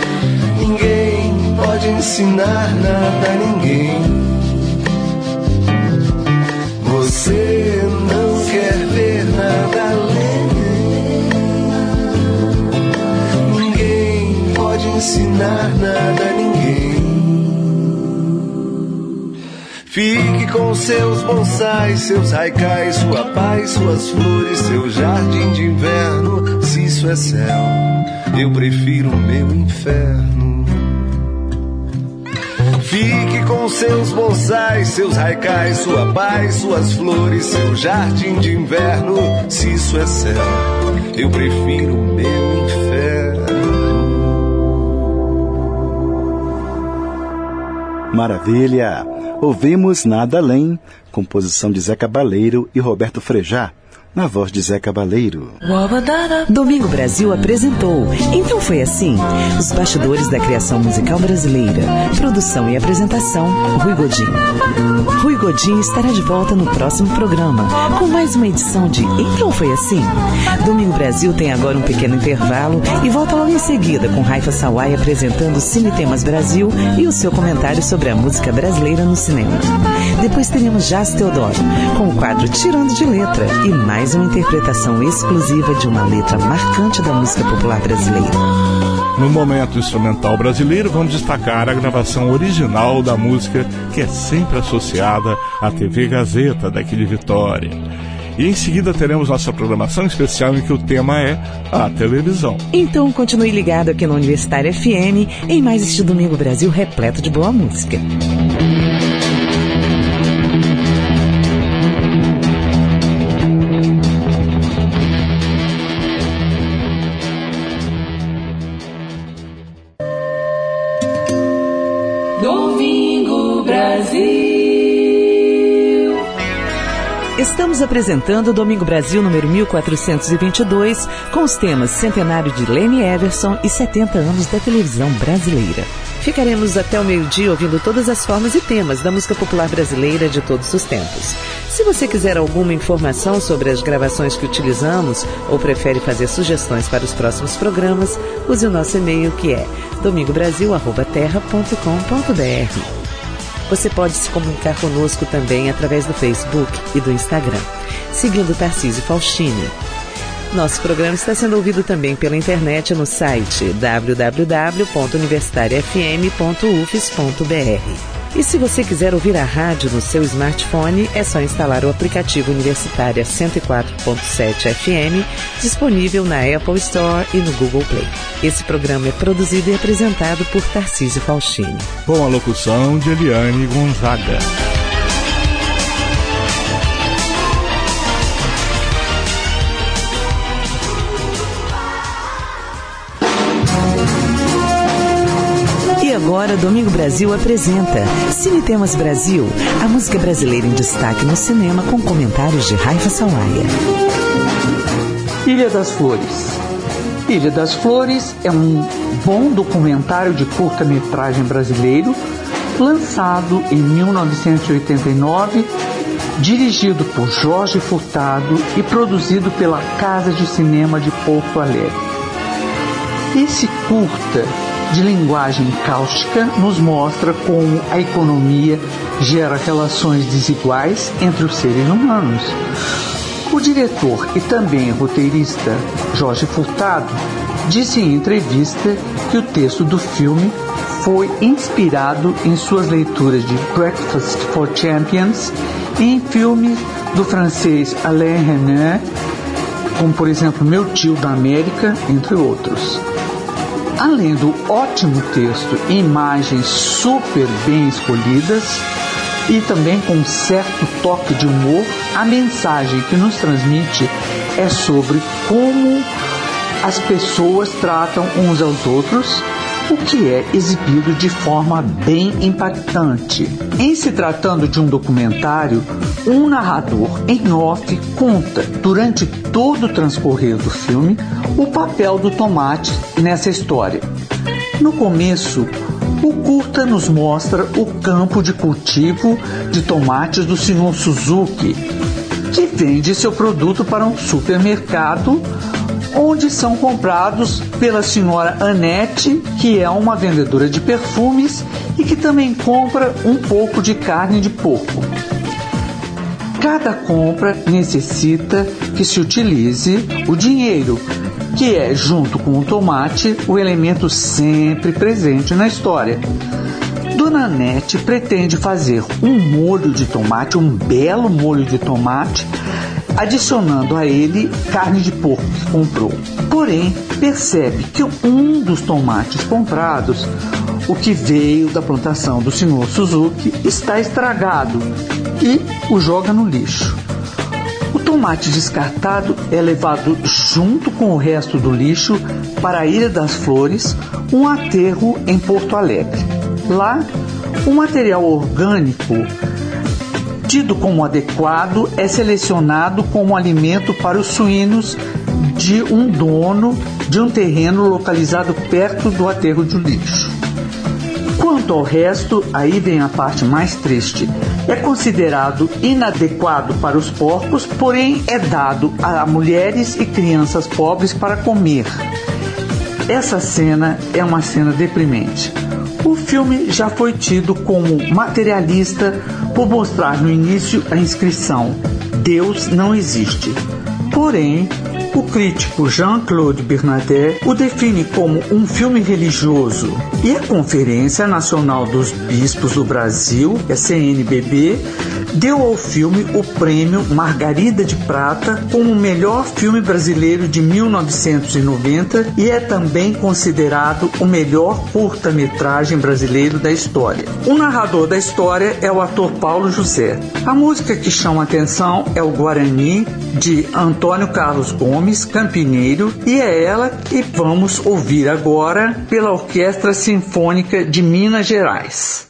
Speaker 1: Ninguém pode ensinar nada a ninguém. você não quer ver nada além. Ninguém pode ensinar nada a ninguém. Fique com seus bonsais, seus haikais, sua paz, suas flores, seu jardim de inverno. Se isso é céu, eu prefiro o meu inferno. Fique com seus bonsais, seus haikais, sua paz, suas flores, seu jardim de inverno. Se isso é céu, eu prefiro o meu inferno.
Speaker 5: Maravilha! Ouvimos Nada Além, composição de Zé Cabaleiro e Roberto Frejá, na voz de Zé Cabaleiro.
Speaker 2: Domingo Brasil apresentou Então Foi Assim, os bastidores da criação musical brasileira. Produção e apresentação, Rui Godinho. Rui Godinho estará de volta no próximo programa, com mais uma edição de Então Foi Assim. Domingo Brasil tem agora um pequeno intervalo e volta logo em seguida com Raifa Sawai apresentando Cine Temas Brasil e o seu comentário sobre a música brasileira no cinema. Depois teremos Jazz Teodoro, com o quadro Tirando de Letra e mais uma interpretação exclusiva de uma letra marcante da música popular brasileira.
Speaker 3: No momento instrumental brasileiro, vamos destacar a gravação original da música que é sempre associada à T V Gazeta daqui de Vitória. E em seguida teremos nossa programação especial em que o tema é a televisão.
Speaker 2: Então continue ligado aqui na Universitária F M em mais este Domingo Brasil repleto de boa música.
Speaker 4: Domingo Brasil.
Speaker 2: Estamos apresentando o Domingo Brasil número mil quatrocentos e vinte e dois, com os temas Centenário de Lene Everson e setenta anos da televisão brasileira. Ficaremos até o meio-dia ouvindo todas as formas e temas da música popular brasileira de todos os tempos. Se você quiser alguma informação sobre as gravações que utilizamos ou prefere fazer sugestões para os próximos programas, use o nosso e-mail que é domingo brasil arroba terra ponto com ponto b r. Você pode se comunicar conosco também através do Facebook e do Instagram, seguindo Tarcísio Faustini. Nosso programa está sendo ouvido também pela internet no site w w w ponto universitária f m ponto u f s ponto b r. E se você quiser ouvir a rádio no seu smartphone, é só instalar o aplicativo Universitária cento e quatro ponto sete F M, disponível na Apple Store e no Google Play. Esse programa é produzido e apresentado por Tarcísio Faustini.
Speaker 3: Com a locução de Eliane Gonzaga.
Speaker 2: E agora, Domingo Brasil apresenta Cine Temas Brasil, a música brasileira em destaque no cinema com comentários de Raifa Sawaia.
Speaker 7: Ilha das Flores. Ilha das Flores é um bom documentário de curta-metragem brasileiro, lançado em mil novecentos e oitenta e nove, dirigido por Jorge Furtado e produzido pela Casa de Cinema de Porto Alegre. Esse curta de linguagem cáustica nos mostra como a economia gera relações desiguais entre os seres humanos. O diretor e também roteirista Jorge Furtado disse em entrevista que o texto do filme foi inspirado em suas leituras de Breakfast for Champions e em filmes do francês Alain René, como por exemplo Meu Tio da América, entre outros. Além do ótimo texto e imagens super bem escolhidas e também com um certo toque de humor, a mensagem que nos transmite é sobre como as pessoas tratam uns aos outros, o que é exibido de forma bem impactante. Em se tratando de um documentário, um narrador em off conta, durante todo o transcorrer do filme, o papel do tomate nessa história. No começo, o curta nos mostra o campo de cultivo de tomates do senhor Suzuki, que vende seu produto para um supermercado, onde são comprados pela senhora Anete, que é uma vendedora de perfumes e que também compra um pouco de carne de porco. Cada compra necessita que se utilize o dinheiro, que é, junto com o tomate, o elemento sempre presente na história. Dona Anete pretende fazer um molho de tomate, um belo molho de tomate, adicionando a ele carne de porco que comprou. Porém, percebe que um dos tomates comprados, o que veio da plantação do senhor Suzuki, está estragado e o joga no lixo. O tomate descartado é levado junto com o resto do lixo para a Ilha das Flores, um aterro em Porto Alegre. Lá, o material orgânico tido como adequado é selecionado como alimento para os suínos de um dono de um terreno localizado perto do aterro de lixo. Quanto ao resto, aí vem a parte mais triste. É considerado inadequado para os porcos, porém é dado a mulheres e crianças pobres para comer. Essa cena é uma cena deprimente. O filme já foi tido como materialista por mostrar no início a inscrição "Deus não existe". Porém, o crítico Jean-Claude Bernardet o define como um filme religioso, e a Conferência Nacional dos Bispos do Brasil, a C N B B, deu ao filme o prêmio Margarida de Prata como o melhor filme brasileiro de mil novecentos e noventa e é também considerado o melhor curta-metragem brasileiro da história. O narrador da história é o ator Paulo José. A música que chama a atenção é o Guarani, de Antônio Carlos Gomes, campineiro, e é ela que vamos ouvir agora pela Orquestra Sinfônica de Minas Gerais.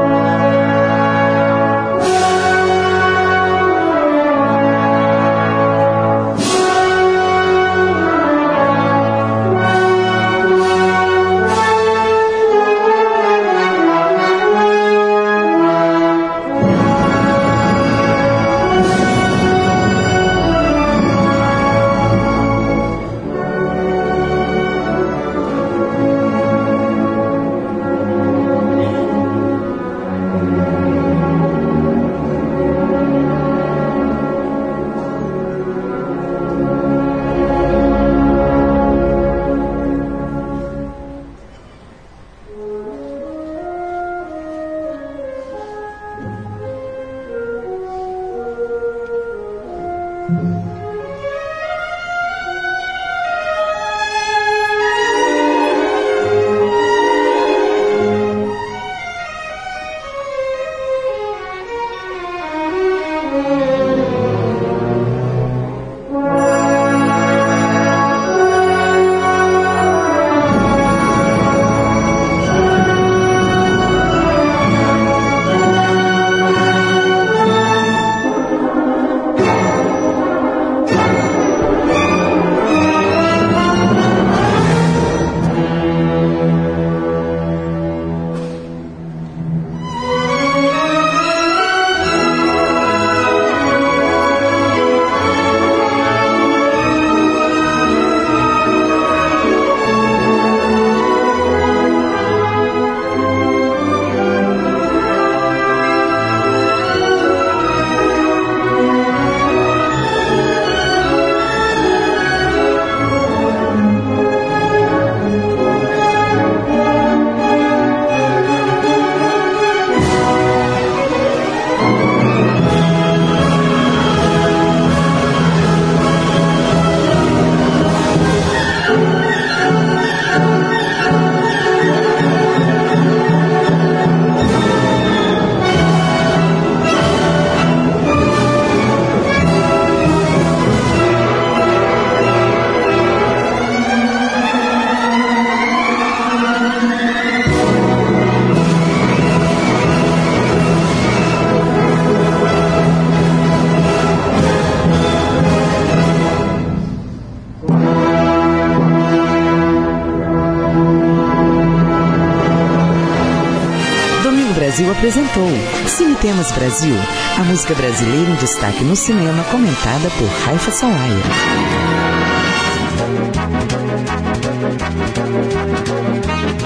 Speaker 2: Brasil apresentou Cine Temas Brasil, a música brasileira em destaque no cinema, comentada por Raifa Salaya.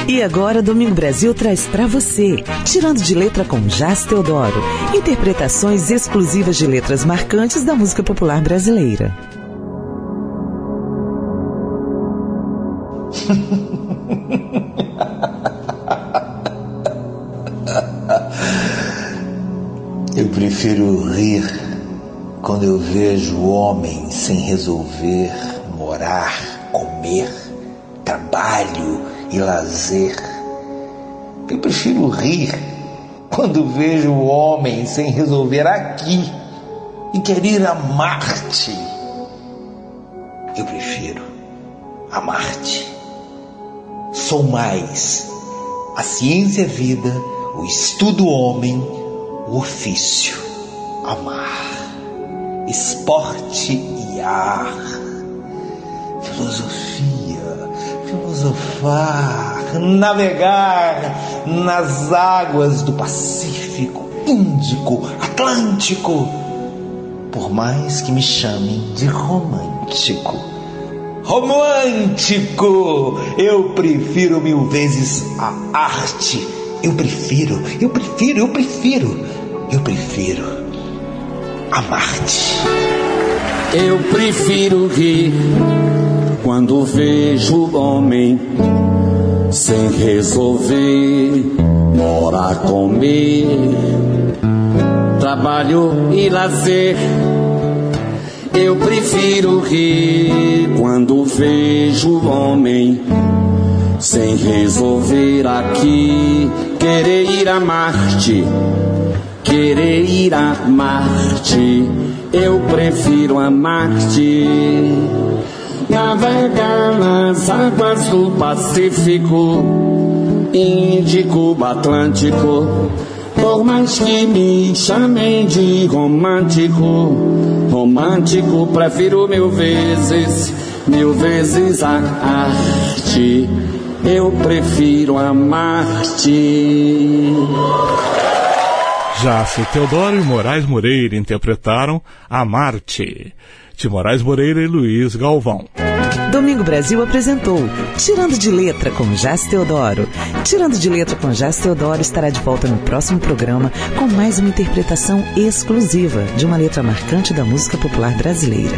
Speaker 2: E agora Domingo Brasil traz pra você Tirando de Letra com Jás Teodoro, interpretações exclusivas de letras marcantes da música popular brasileira.
Speaker 8: Eu prefiro rir quando eu vejo o homem sem resolver morar, comer, trabalho e lazer. Eu prefiro rir quando vejo o homem sem resolver aqui e querer ir a Marte. Eu prefiro a Marte. Sou mais a ciência é vida, o estudo homem, o ofício amar, esporte e ar, filosofia, filosofar, navegar nas águas do Pacífico, Índico, Atlântico, por mais que me chamem de romântico. Romântico! Eu prefiro mil vezes a arte. Eu prefiro, eu prefiro, eu prefiro, eu prefiro a Marte.
Speaker 9: Eu prefiro rir quando vejo o homem sem resolver morar, comer, trabalho e lazer. Eu prefiro rir quando vejo o homem sem resolver aqui querer ir a Marte, querer ir a Marte. Eu prefiro a Marte. Navegar nas águas do Pacífico, Índico, Atlântico, por mais que me chamem de romântico, romântico, prefiro mil vezes, mil vezes a arte. Eu prefiro a Marte.
Speaker 3: Jás Teodoro e Moraes Moreira interpretaram A Marte, de Moraes Moreira e Luiz Galvão.
Speaker 2: Domingo Brasil apresentou Tirando de Letra com Jás Teodoro. Tirando de Letra com Jás Teodoro estará de volta no próximo programa com mais uma interpretação exclusiva de uma letra marcante da música popular brasileira.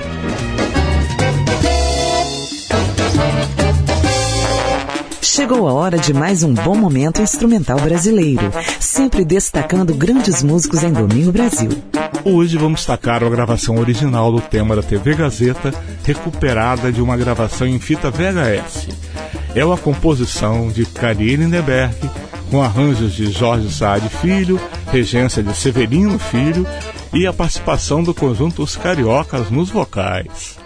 Speaker 2: Chegou a hora de mais um bom momento instrumental brasileiro, sempre destacando grandes músicos em Domingo Brasil.
Speaker 3: Hoje vamos destacar a gravação original do tema da T V Gazeta, recuperada de uma gravação em fita V H S. É uma composição de Cariene Neberg, com arranjos de Jorge Saad Filho, regência de Severino Filho e a participação do conjunto Os Cariocas nos vocais.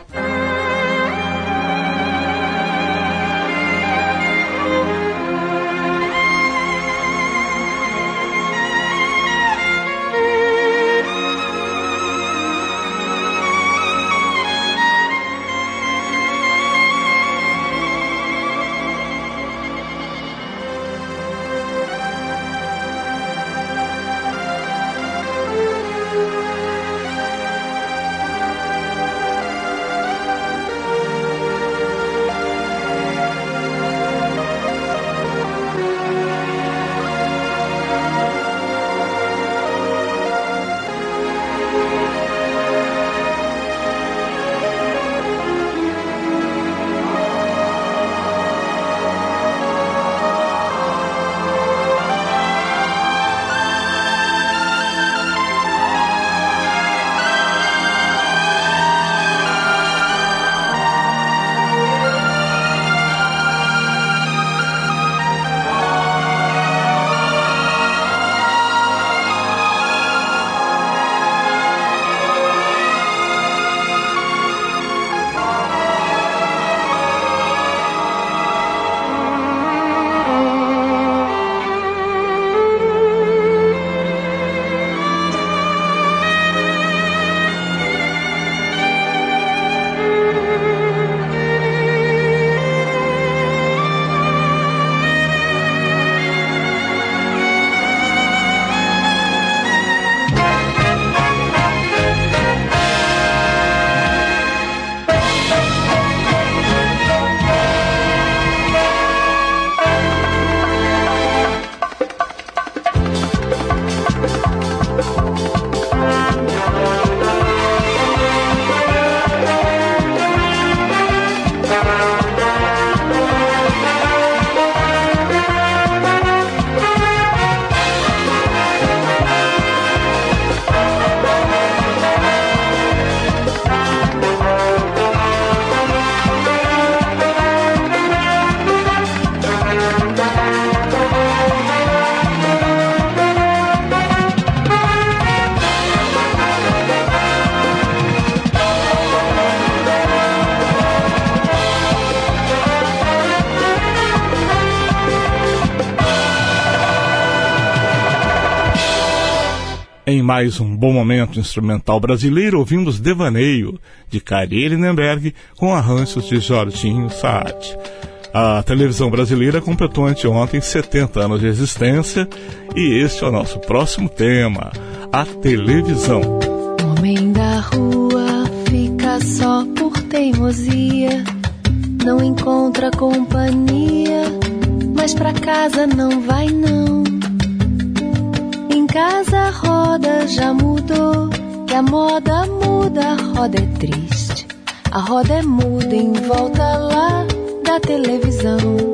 Speaker 3: Em mais um bom momento instrumental brasileiro, ouvimos Devaneio, de Cari Lindenberg, com arranjos de Jorginho Saad. A televisão brasileira completou anteontem setenta anos de existência e este é o nosso próximo tema, a televisão.
Speaker 10: Homem da rua fica só por teimosia, não encontra companhia, mas pra casa não vai não. Em casa a roda já mudou, que a moda muda, a roda é triste, a roda é muda em volta lá da televisão.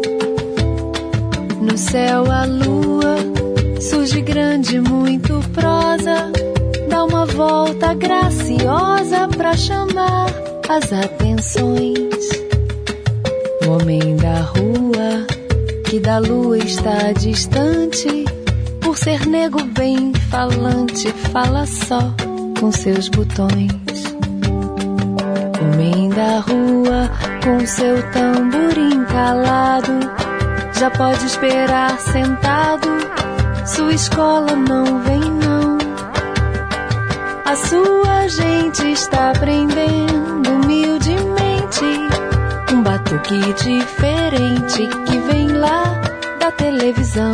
Speaker 10: No céu a lua surge grande, muito prosa, dá uma volta graciosa pra chamar as atenções. O homem da rua, que da lua está distante, por ser nego bem falante, fala só com seus botões. Homem da rua, com seu tamborim calado, já pode esperar sentado, sua escola não vem não. A sua gente está aprendendo humildemente um batuque diferente que vem lá da televisão.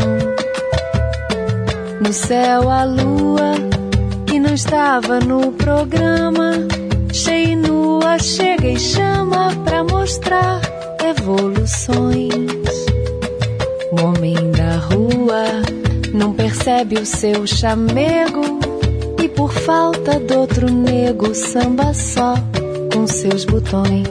Speaker 10: No céu a lua, que não estava no programa, cheia e nua, chega e chama pra mostrar evoluções. O homem da rua não percebe o seu chamego e por falta de outro nego samba só com seus botões.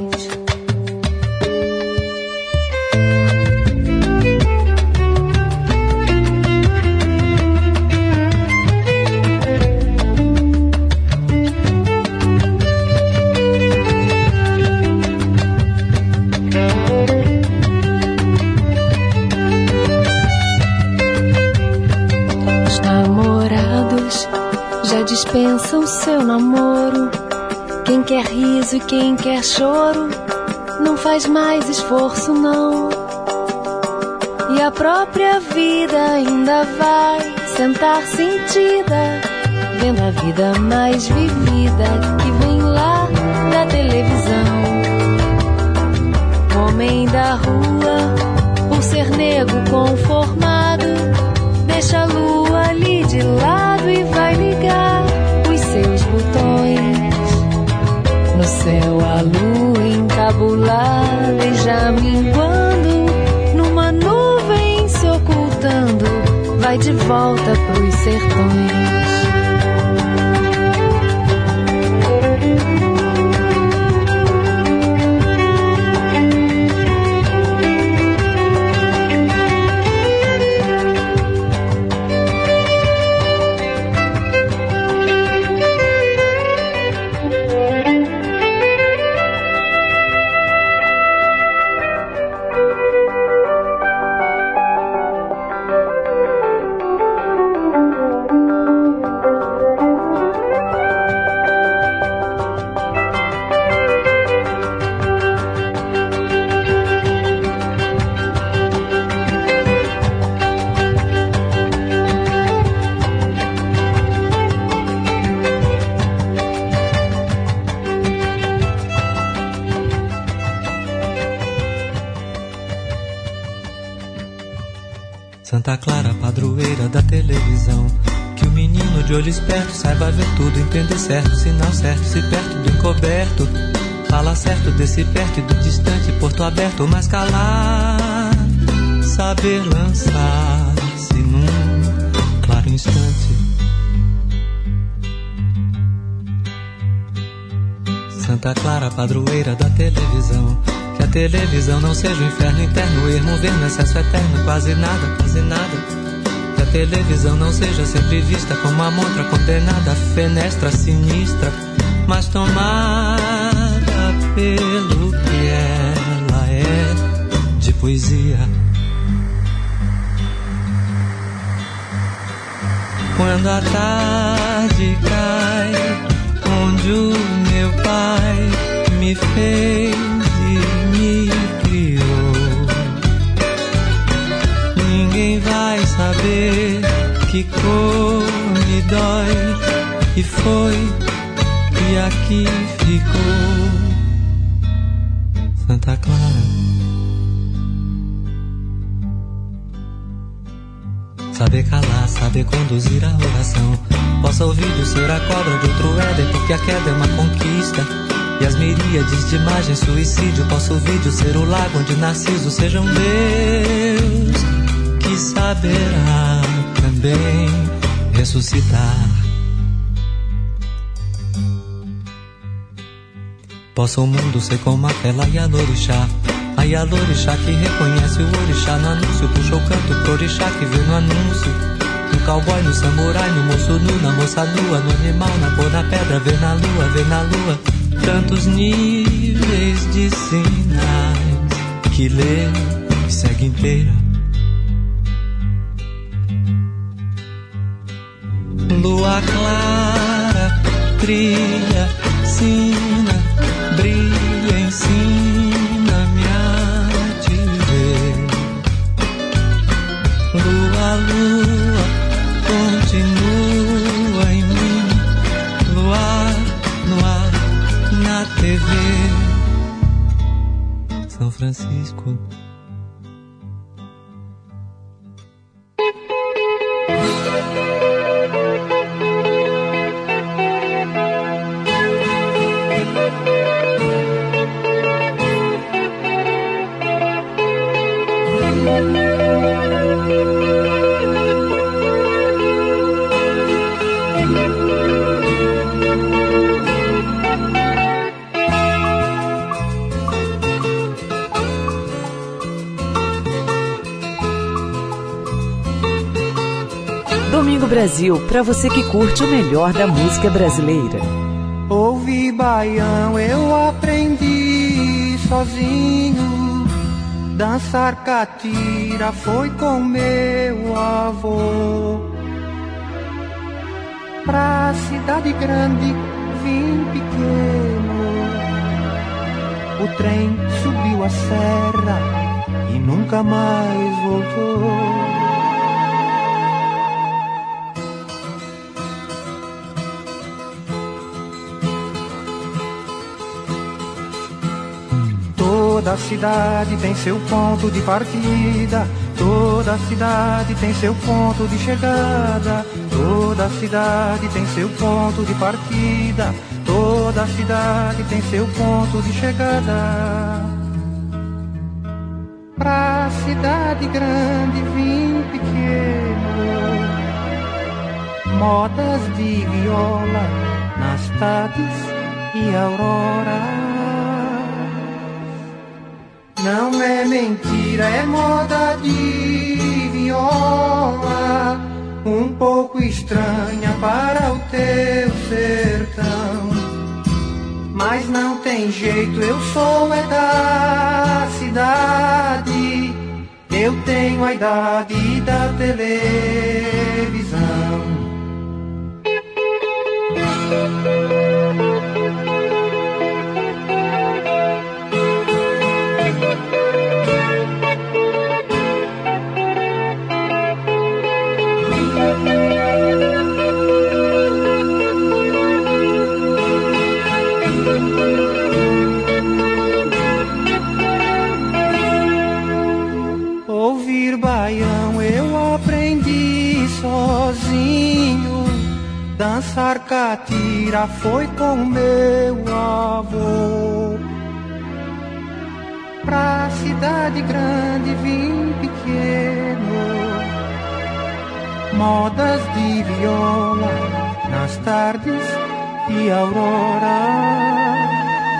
Speaker 10: Dispensam seu namoro, quem quer riso e quem quer choro, não faz mais esforço não. E a própria vida ainda vai sentar sentida, vendo a vida mais vivida que vem lá da televisão. Homem da rua, por ser nego conformado, deixa a lua ali de lado e vai ligar os seus botões. No céu a lua encabulada e já minguando, numa nuvem se ocultando, vai de volta pros sertões.
Speaker 11: Santa Clara, padroeira da televisão, que o menino de olho esperto saiba ver tudo, entender certo, sinal certo, se perto do encoberto, fala certo desse perto e do distante, porto aberto, mas calar, saber lançar-se num claro instante. Santa Clara, padroeira da televisão, que a televisão não seja um inferno interno, ermo, ver no excesso eterno, quase nada, quase nada. Que a televisão não seja sempre vista como uma montra condenada, fenestra sinistra, mas tomada pelo que ela é, de poesia. Quando a tarde cai, onde o meu pai me fez e me criou, ninguém vai saber que cor me dói, e foi, e aqui ficou Santa Clara. Saber calar, saber conduzir a oração. Possa ouvir o ser a cobra de outro Éden, porque a queda é uma conquista. E as miríades de imagens, suicídio. Posso ouvir o ser o lago onde Narciso seja um Deus que saberá também ressuscitar. Possa o mundo ser como aquela Yalorixá, a Yalorixá que reconhece o orixá no anúncio, puxa o canto pro orixá que vê no anúncio. No cowboy, no samurai, no moço nu, na moça nua, no animal, na cor da pedra, vê na lua, vê na lua. Tantos níveis de sinais que lê e segue inteira. Lua clara, cria, sina, brilha, ensina-me a te ver. Lua, lua, continua em mim. Luar, no ar, na T V. São Francisco.
Speaker 2: Domingo Brasil, pra você que curte o melhor da música brasileira.
Speaker 12: Ouvi baião, eu aprendi sozinho. Dançar catira foi com meu avô. Pra cidade grande vim pequeno. O trem subiu a serra e nunca mais voltou. Toda cidade tem seu ponto de partida, toda cidade tem seu ponto de chegada, toda cidade tem seu ponto de partida, toda cidade tem seu ponto de chegada. Pra cidade grande vim pequeno, modas de viola nas tardes e aurora. Não é mentira, é moda de viola, um pouco estranha para o teu sertão. Mas não tem jeito, eu sou é da cidade, eu tenho a idade da televisão. Ouvir baião eu aprendi sozinho. Dançar catira foi com meu avô. Pra cidade grande vim pequeno, modas de viola nas tardes e auroras.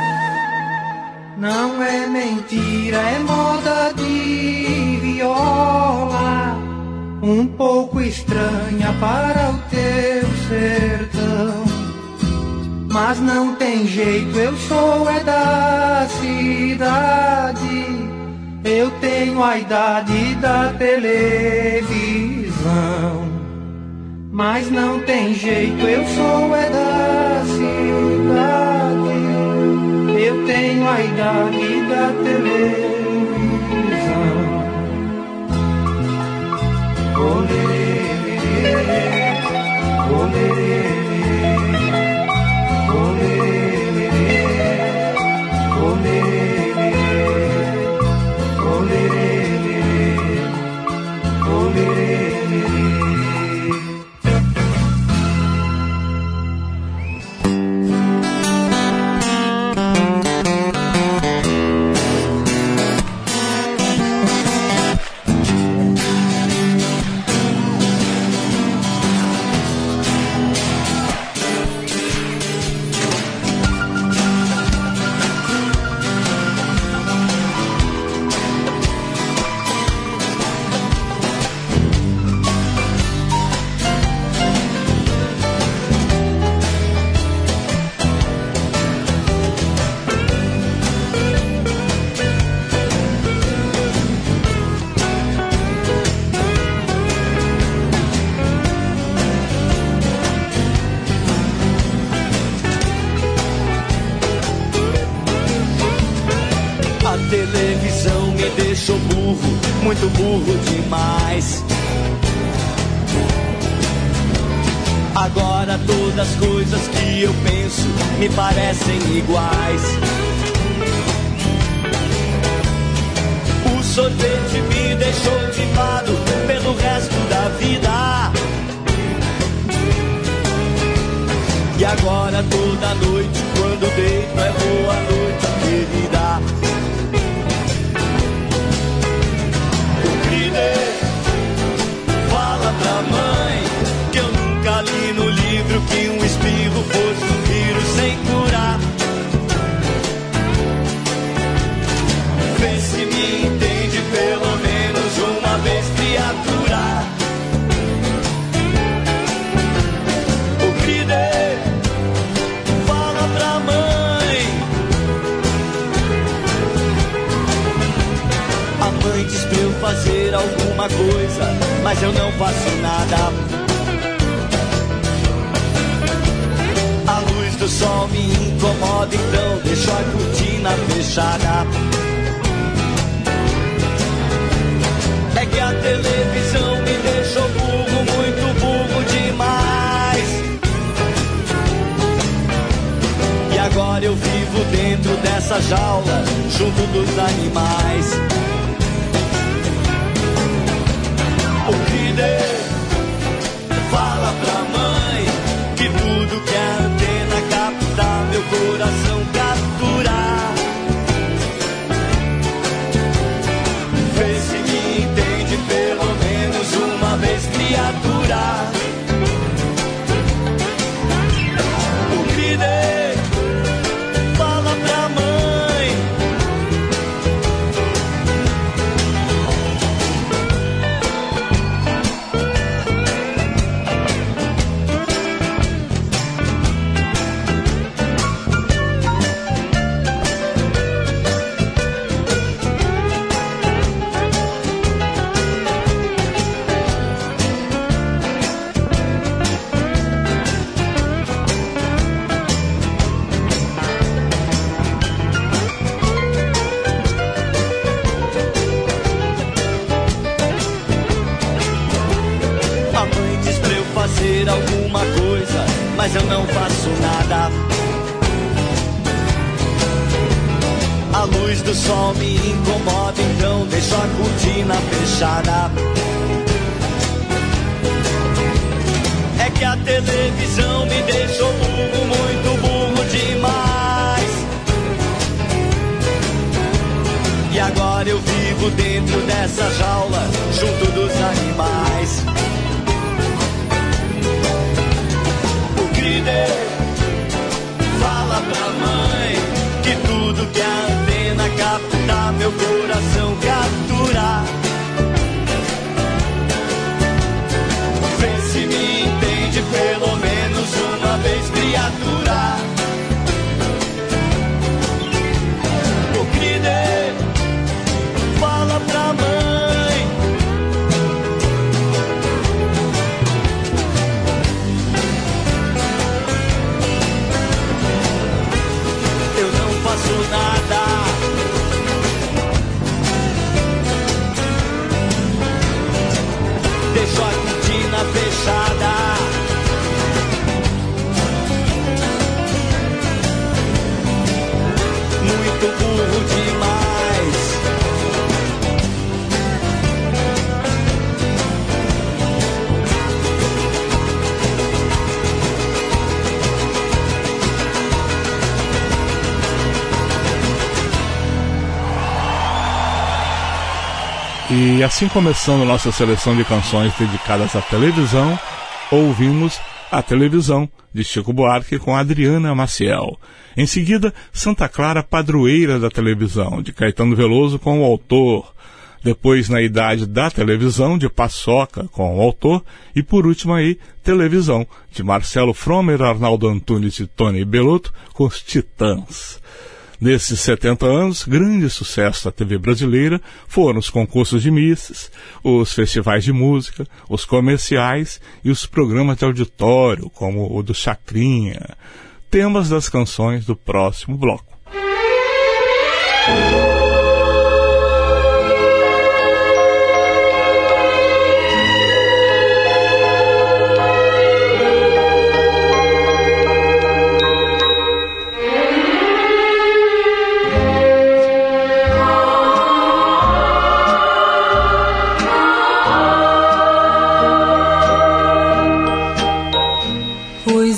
Speaker 12: Não é mentira, é moda de viola, um pouco estranha para o teu sertão. Mas não tem jeito, eu sou é da cidade, eu tenho a idade da televisão. Mas não tem jeito, eu sou é da cidade, eu tenho a idade da televisão. Olê, olê, olê.
Speaker 13: muito burro demais. Agora todas as coisas que eu penso me parecem iguais. O sorvete me deixou timado pelo resto da vida. E agora toda noite, quando deito, é boa noite, querida. O líder fala pra mãe que eu nunca li no livro que um espirro fosse um vírus sem curar. Vê se me entende pelo menos uma vez, criatura. O líder fala pra mãe. A mãe diz pra eu fazer alguma coisa, mas eu não faço nada. A luz do sol me incomoda, então deixo a cortina fechada. É que a televisão me deixou burro, muito burro demais. E agora eu vivo dentro dessa jaula, junto dos animais. O líder fala pra mãe que tudo que a antena capta, meu coração capturar. Vê se me entende pelo menos uma vez, criatura. O líder fala pra mãe. Alguma coisa, mas eu não faço nada. A luz do sol me incomoda, então deixo a cortina fechada. É que a televisão me deixou burro, muito burro demais. E agora eu vivo dentro dessa jaula, junto dos animais. Fala pra mãe que tudo que a antena capta, meu coração captura. Vê se me entende pelo menos uma vez, criatura. O líder fala pra mãe. Nada. Deixo a cortina fechada. Muito burro demais.
Speaker 3: E assim, começando nossa seleção de canções dedicadas à televisão, ouvimos A Televisão, de Chico Buarque, com Adriana Maciel. Em seguida, Santa Clara, Padroeira da Televisão, de Caetano Veloso, com o autor. Depois, Na Idade da Televisão, de Paçoca, com o autor. E por último aí, Televisão, de Marcelo Fromer, Arnaldo Antunes e Tony Bellotto, com os Titãs. Nesses setenta anos, grande sucesso da T V brasileira foram os concursos de misses, os festivais de música, os comerciais e os programas de auditório, como o do Chacrinha. Temas das canções do próximo bloco.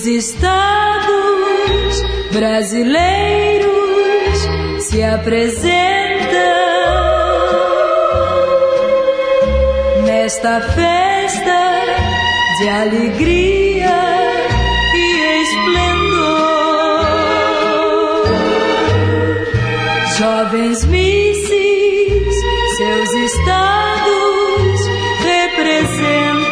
Speaker 10: Os estados brasileiros se apresentam nesta festa de alegria e esplendor. Jovens misses, seus estados representam.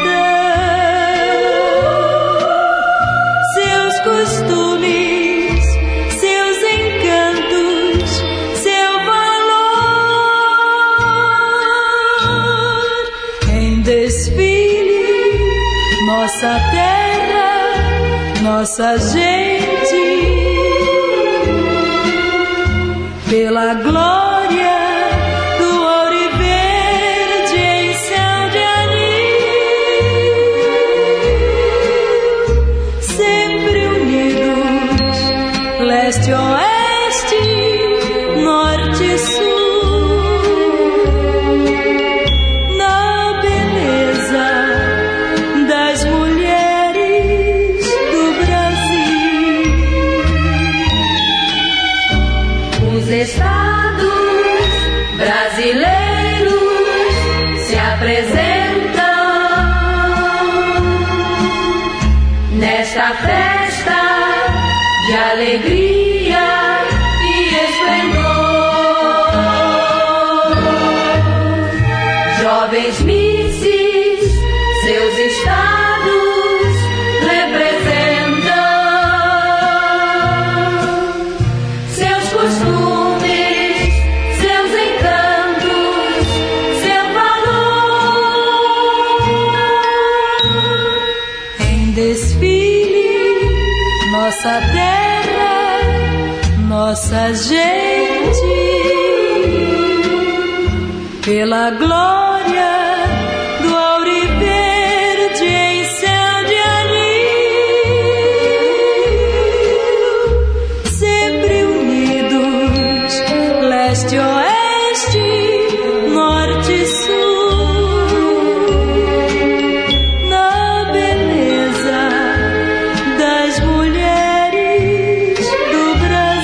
Speaker 10: Seus costumes, seus encantos, seu valor. Em desfile, nossa terra, nossa gente, pela glória do ouro e verde em céu de anil, sempre unidos, leste, oeste, norte e sul, na beleza das mulheres do Brasil. Os estados brasileiros se apresentam nesta festa de alegria e esplendor. Jovens misses, seus estados representam. Seus costumes, seus encantos, seu valor. Em desfile, nossa terra, nossa gente, pela glória do ouro e verde em céu de anil, sempre unidos, leste, oeste, norte e sul, na beleza das mulheres do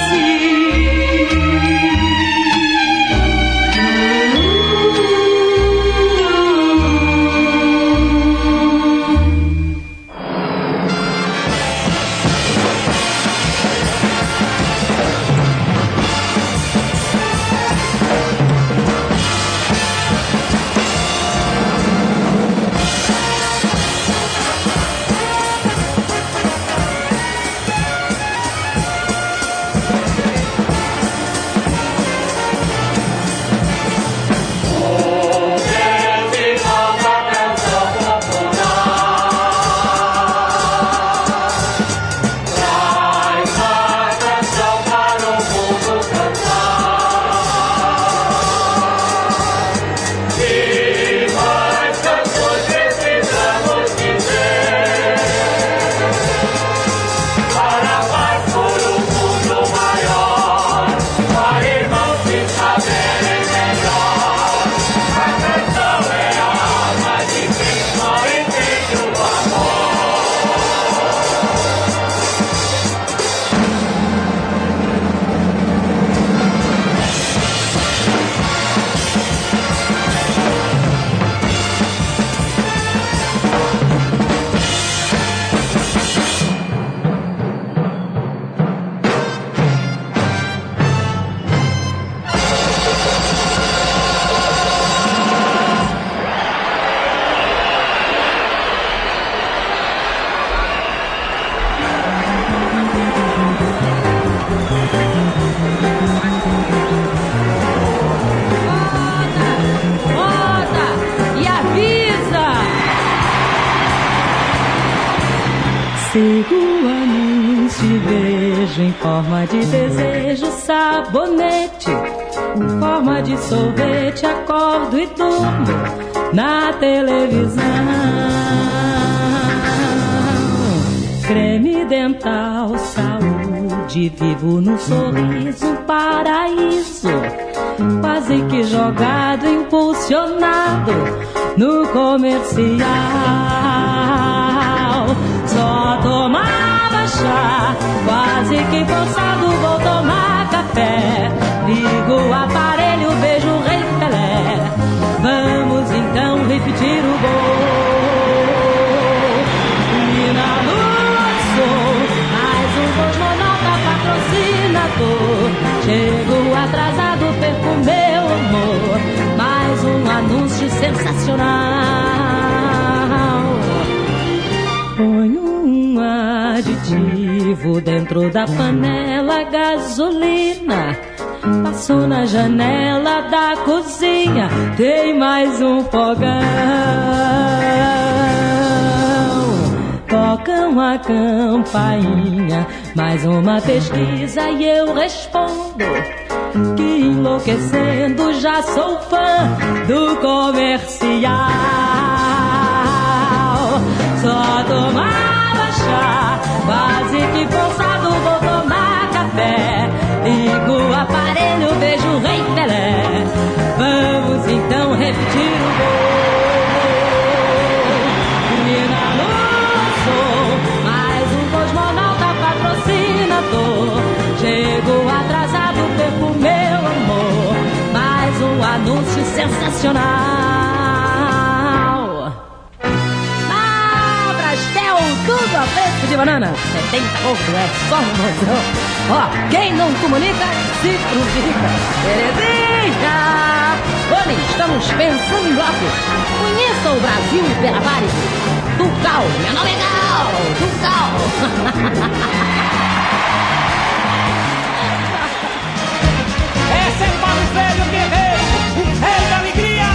Speaker 4: Sigo o anúncio e vejo em forma de desejo sabonete, em forma de sorvete, acordo e durmo na televisão. Creme dental, saúde, vivo no sorriso, um paraíso, quase que jogado, impulsionado no comercial. Só tomava chá, quase que forçado vou tomar café. Ligo o aparelho, vejo o Rei Pelé. Vamos então repetir o gol. E na lua sou mais um cosmonauta patrocinador. Chego atrasado, perco meu amor. Mais um anúncio sensacional. Põe um aditivo dentro da panela, gasolina. Passou na janela da cozinha, tem mais um fogão. Tocam a campainha, mais uma pesquisa e eu respondo que enlouquecendo já sou fã do comercial. Só tomava chá, quase que forçado vou tomar café. Ligo o aparelho, vejo o Rei Pelé. Vamos então repetir o gol. E na lua sou mais um cosmonauta patrocinador. Chego atrasado, perco meu amor. Mais um anúncio sensacional. Ah, Brastel, tudo a preço de banana. setenta conto é só um montão. Ó, quem não comunica, se crucifica. Terezinha! Oni, estamos pensando em bloco. Conheça o Brasil pela Varig. Tucal, meu nome é Gal. Tucal.
Speaker 14: Esse é para o velho guerreiro, o rei da alegria.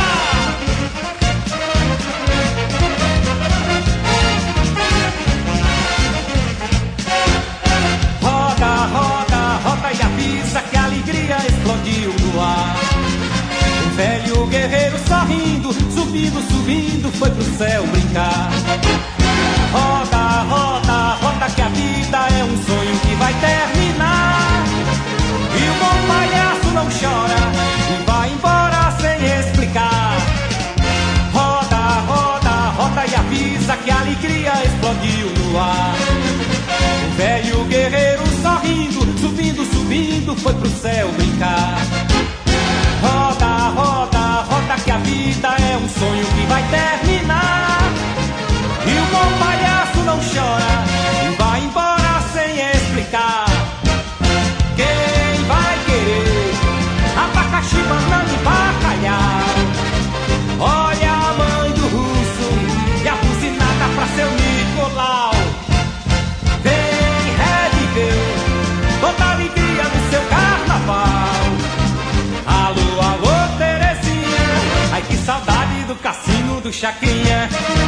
Speaker 14: Roda, roda, roda e avisa que a alegria explodiu no ar. O velho guerreiro sorrindo, subindo, subindo, foi pro céu brincar. Roda, roda, roda que a vida é um sonho que vai terminar. E o bom palhaço não chora e vai embora sem explicar. Roda, roda, roda e avisa que a alegria explodiu no ar. O velho guerreiro sorrindo, subindo, subindo, foi pro céu brincar. Roda, roda, roda que a vida é um sonho que vai terminar. E o bom palhaço não chora e vai embora sem explicar. Quem vai querer abacaxi, banana e bacalhau? Olha a mãe do russo e a buzinada pra seu Nicolau. Vem reviver toda a alegria do seu carnaval. Alô, alô, Terezinha, ai que saudade do cassino do Chacrinha.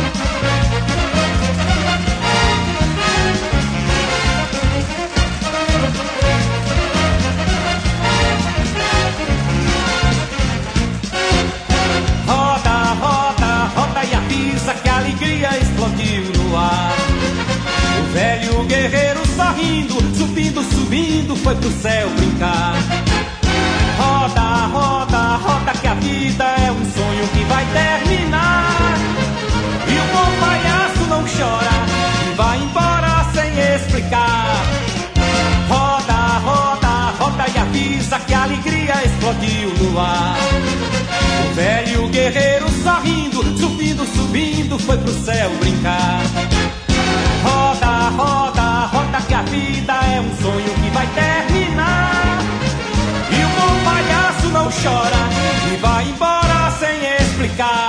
Speaker 14: Roda, roda, roda e avisa que a alegria explodiu no ar. O velho guerreiro sorrindo, subindo, subindo, foi pro céu brincar. Roda, roda, roda que a vida é um sonho que vai terminar. E o bom palhaço não chora e vai embora sem explicar. Roda, roda, roda e avisa que a alegria explodiu no ar. O velho guerreiro sorrindo, subindo, subindo, foi pro céu brincar. Roda, roda, roda que a vida é um sonho que vai terminar. E o bom palhaço não chora e vai embora sem explicar.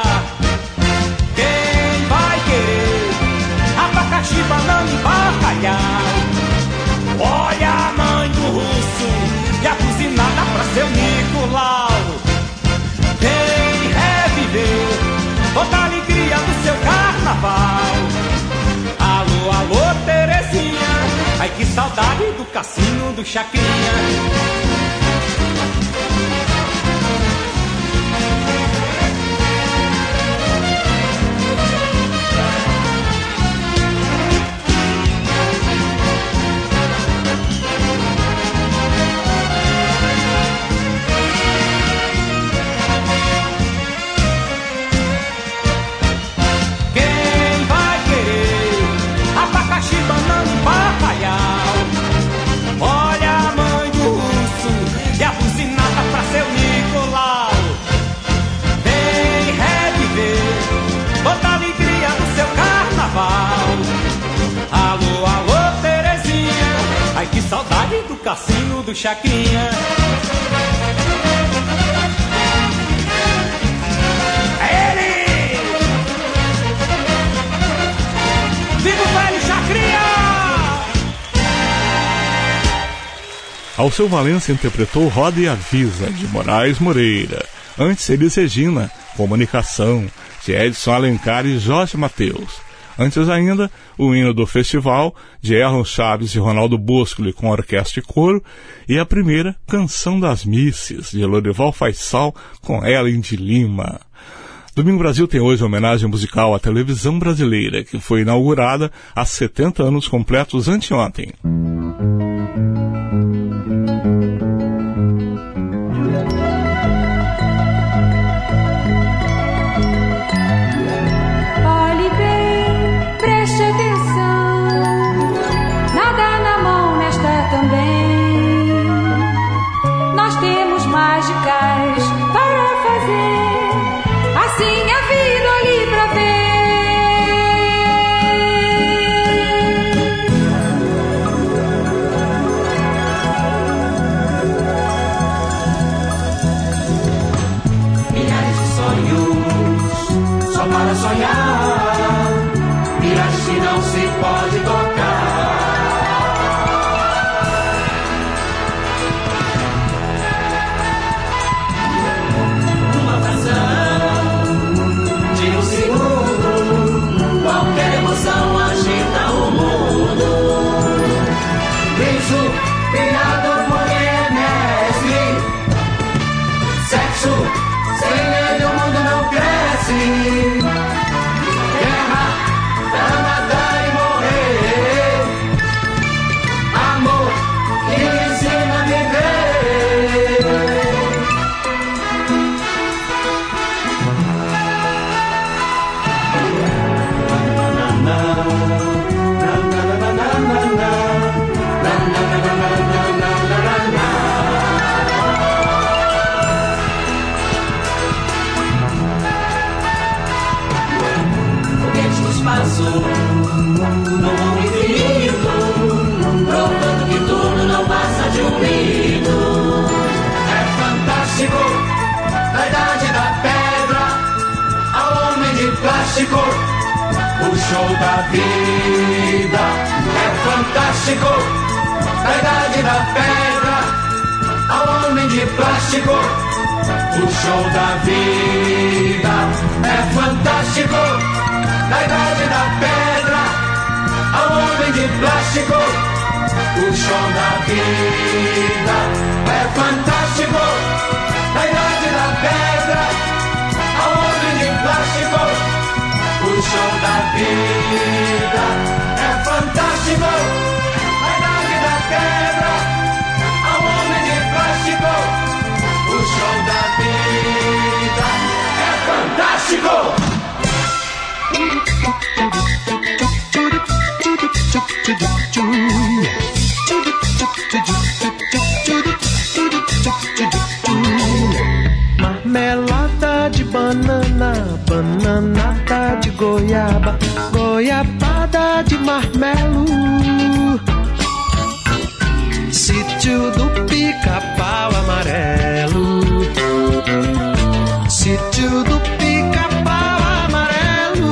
Speaker 14: Quem vai querer abacaxi, banana e bacalhau? Olha a mãe do russo e a buzinada pra seu Nicolau. Vem reviver toda a alegria do seu carnaval. Alô, alô, Terezinha, ai que saudade do cassino do Chacrinha. Quem vai querer abacaxi, banana e bacalhau? assassino do Chacrinha. É ele! Viva o velho Chacrinha!
Speaker 3: Alceu Valença interpretou Roda e Avisa, de Moraes Moreira. Antes, Elis Regina, Comunicação, de Edson Alencar e Jorge Mateus. Antes ainda, o hino do festival, de Erlon Chaves e Ronaldo Boscoli, com orquestra e coro, e a primeira, Canção das Misses, de Lorival Faisal, com Ellen de Lima. Domingo Brasil tem hoje homenagem musical à televisão brasileira, que foi inaugurada há setenta anos completos anteontem.
Speaker 15: Mágicas para fazer, assim a vida ali pra
Speaker 13: ver. Milhares de sonhos só para sonhar, miragens que não se pode tocar. Agita o mundo. Beijo criado por Mestre. Sexo sem ele o mundo não cresce. Guerra pra matar e morrer. Amor que ensina a viver. No mundo infinito, provando que tudo não passa de um mito. É fantástico, da idade da pedra ao homem de plástico, o show da vida. É fantástico, da idade da pedra ao homem de plástico, o show da vida. É fantástico, da idade da pedra ao homem de plástico, o show da vida. É fantástico, da idade da pedra ao homem de plástico, o show da vida. É fantástico, da idade da pedra ao homem de plástico, o show da vida. É fantástico!
Speaker 16: Marmelada de banana, bananada de goiaba, goiabada de marmelo. Sítio do Pica-Pau Amarelo, sítio do Pica-Pau Amarelo.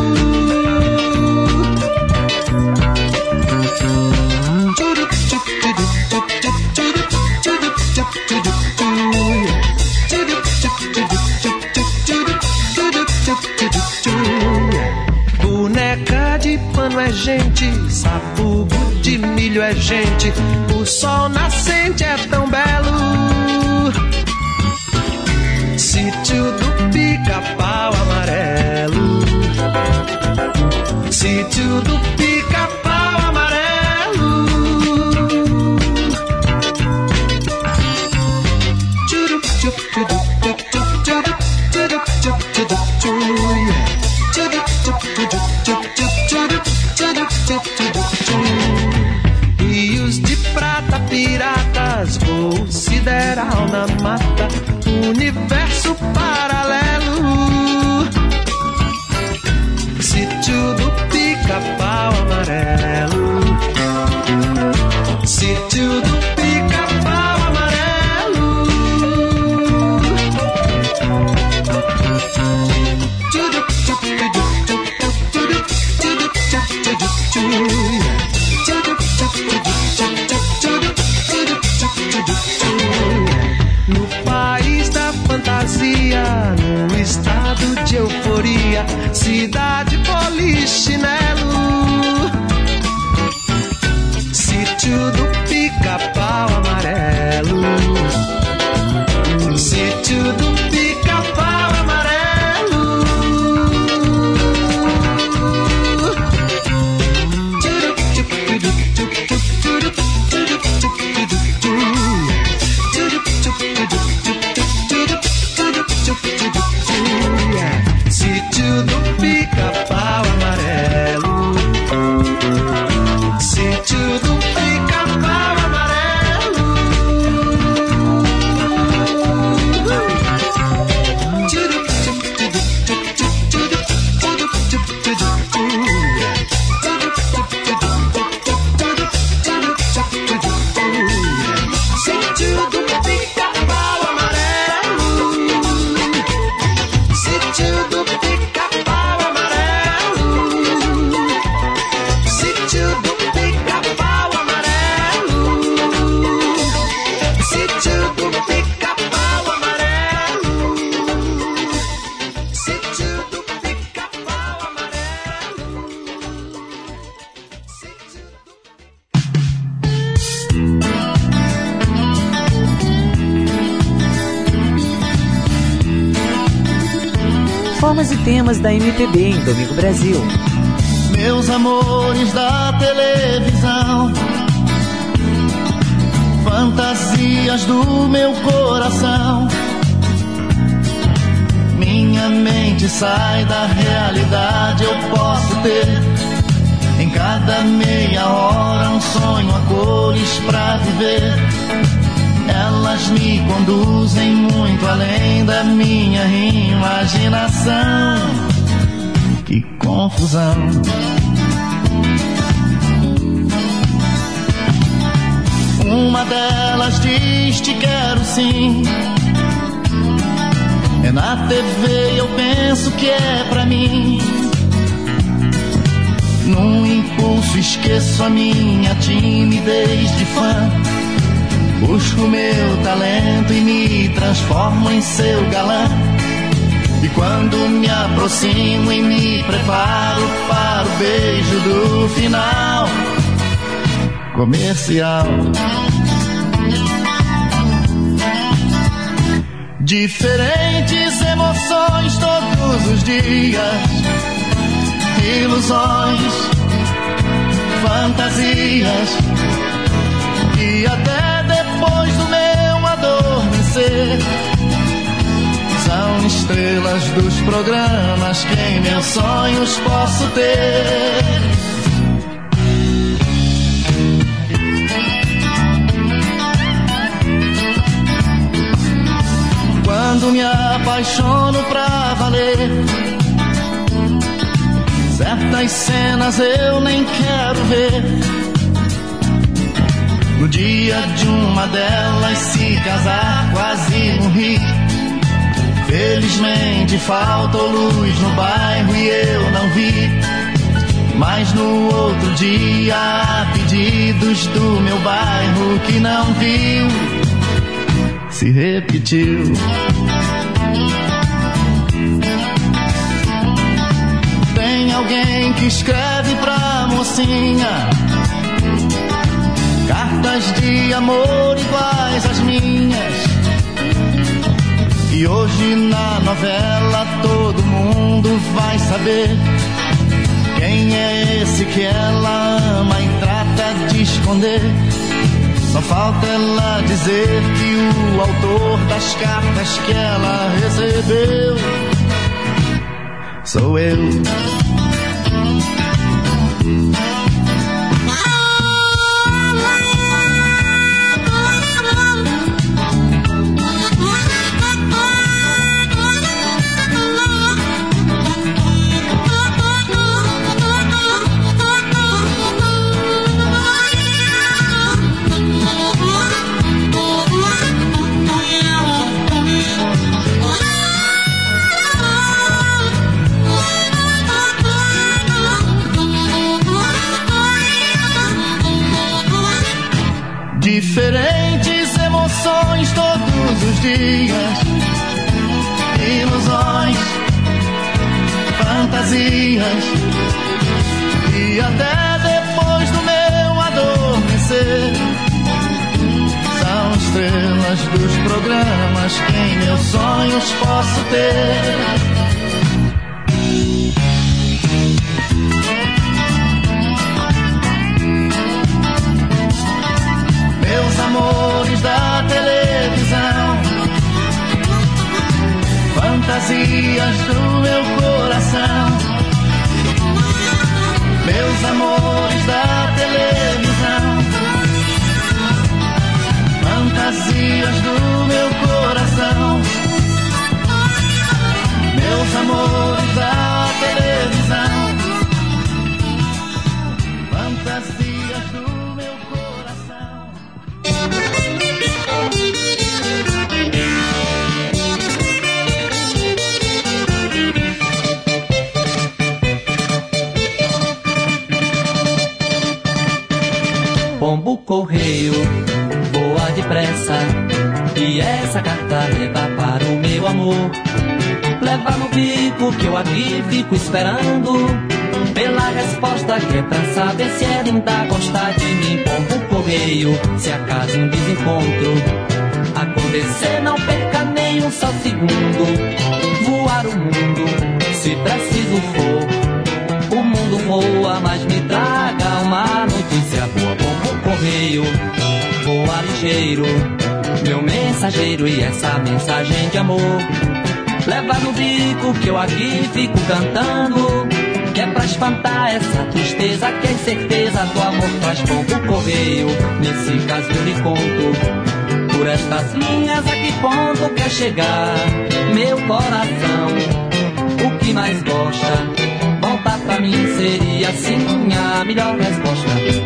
Speaker 16: Boneca de pano é gente, sabugo de milho é gente, o sol nascente é tão belo. Sítio do Pica-Pau Amarelo, sítio do Pica-Pau Amarelo. Rios de prata, piratas, voo sideral na mata, universo paralelo. Sítio do Pica-Pau Amarelo, sítio do Pica-Pau
Speaker 2: formas e temas da M P B em Domingo Brasil.
Speaker 17: Meus amores da televisão, fantasias do meu coração. Minha mente sai da realidade, eu posso ter em cada meia hora um sonho a cores pra viver. Elas me conduzem muito além da minha imaginação. Que confusão. Uma delas diz te quero sim. É na T V eu penso que é pra mim. Num impulso esqueço a minha timidez de fã. Busco meu talento e me transformo em seu galã. E quando me aproximo e me preparo para o beijo do final comercial. Diferentes emoções todos os dias, ilusões, fantasias, e até depois do meu adormecer são estrelas dos programas que em meus sonhos posso ter. Quando me apaixono pra valer, certas cenas eu nem quero ver. No dia de uma delas se casar, quase morri. Felizmente faltou luz no bairro e eu não vi. Mas no outro dia, há pedidos do meu bairro que não viu, se repetiu. Tem alguém que escreve pra mocinha cartas de amor iguais às minhas. E hoje na novela todo mundo vai saber quem é esse que ela ama e trata de esconder. Só falta ela dizer que o autor das cartas que ela recebeu sou eu. Diferentes emoções todos os dias, ilusões, fantasias, e até depois do meu adormecer são estrelas dos programas que em meus sonhos posso ter. Meus amores da televisão, fantasias do meu coração. Meus amores da televisão, fantasias do meu coração. Meus amores da televisão, fantasias do meu coração.
Speaker 11: Pombo correio, voa depressa, e essa carta leva para o meu amor. Leva no bico que eu aqui fico esperando pela resposta que é pra saber se ela ainda gosta de mim. Pombo correio, se acaso um desencontro acontecer, não perca nem um só segundo. Voar o mundo preciso for. O mundo voa, mas me traga uma notícia boa. Pombo correio, voa ligeiro, meu mensageiro, e essa mensagem de amor leva no bico que eu aqui fico cantando, que é pra espantar essa tristeza, que é certeza do amor traz. Pombo correio, nesse caso eu lhe conto, por estas linhas a que ponto quer chegar meu coração. O que mais gosta, voltar pra mim seria assim a melhor resposta.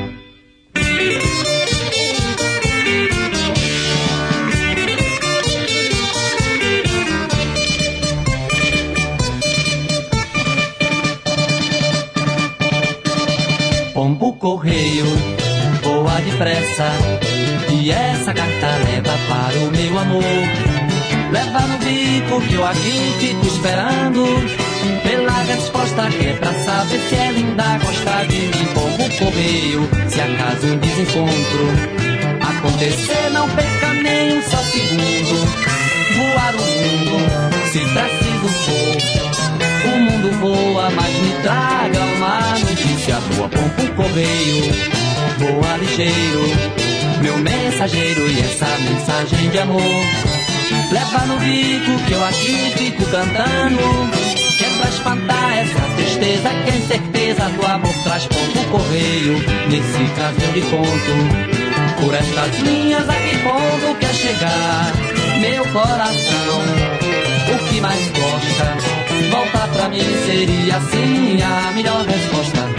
Speaker 11: Pombo correio, voa depressa, e essa carta leva para o meu amor. Leva no bico que eu aqui fico esperando pela resposta, que é pra saber se ela ainda gosta de mim. Pombo correio, se acaso um desencontro acontecer, não perca nem um só segundo. Voar o mundo, se preciso for. O mundo voa, mas me traga uma notícia boa. Pombo correio, voa ligeiro, meu mensageiro, e essa mensagem de amor leva no bico que eu aqui fico cantando, que é pra espantar essa tristeza, que é certeza do amor traz. Pombo correio, nesse caso eu lhe conto, por estas linhas a que ponto quer chegar meu coração. O que mais gosta, voltar pra mim seria assim a melhor resposta.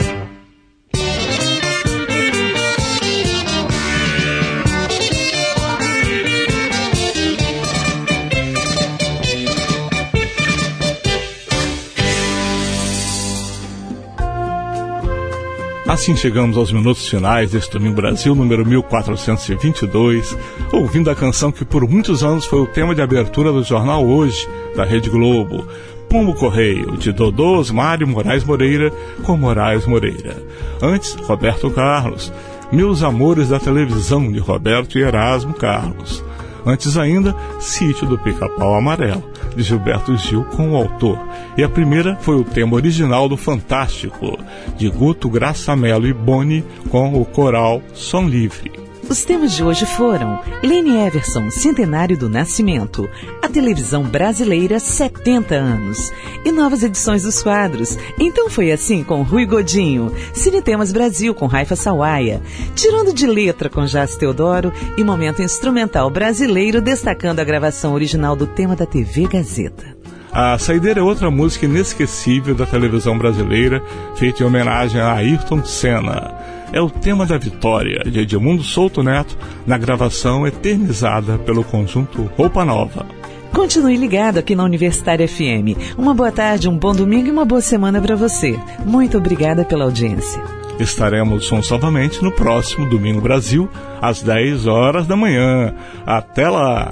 Speaker 3: Assim chegamos aos minutos finais deste Domingo Brasil, número mil quatrocentos e vinte e dois, ouvindo a canção que por muitos anos foi o tema de abertura do jornal Hoje, da Rede Globo, Pombo Correio, de Dodô Osmário Moraes Moreira, com Moraes Moreira. Antes, Roberto Carlos, Meus Amores da Televisão, de Roberto e Erasmo Carlos. Antes ainda, Sítio do Pica-Pau Amarelo, de Gilberto Gil, com o autor. E a primeira foi o tema original do Fantástico, de Guto Graça Mello e Boni, com o coral Som Livre.
Speaker 2: Os temas de hoje foram Lene Everson, Centenário do Nascimento, a televisão brasileira, setenta anos, e novas edições dos quadros. Então foi assim com Rui Godinho, Cine Temas Brasil com Raifa Sawaia, Tirando de Letra com Jás Teodoro e Momento Instrumental Brasileiro, destacando a gravação original do tema da T V Gazeta.
Speaker 3: A Saideira é outra música inesquecível da televisão brasileira, feita em homenagem a Ayrton Senna. É o tema da Vitória, de Edmundo Souto Neto, na gravação eternizada pelo conjunto Roupa Nova.
Speaker 2: Continue ligado aqui na Universitária F M. Uma boa tarde, um bom domingo e uma boa semana para você. Muito obrigada pela audiência.
Speaker 3: Estaremos juntos novamente no próximo Domingo Brasil, às dez horas da manhã. Até lá!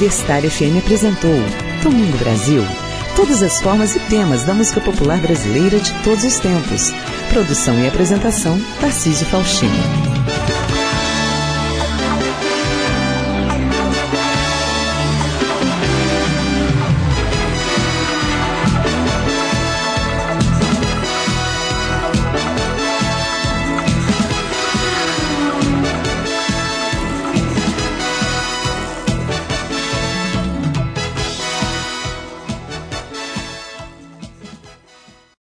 Speaker 2: Universitária F M apresentou Domingo Brasil. Todas as formas e temas da música popular brasileira de todos os tempos. Produção e apresentação, Tarcísio Faustino.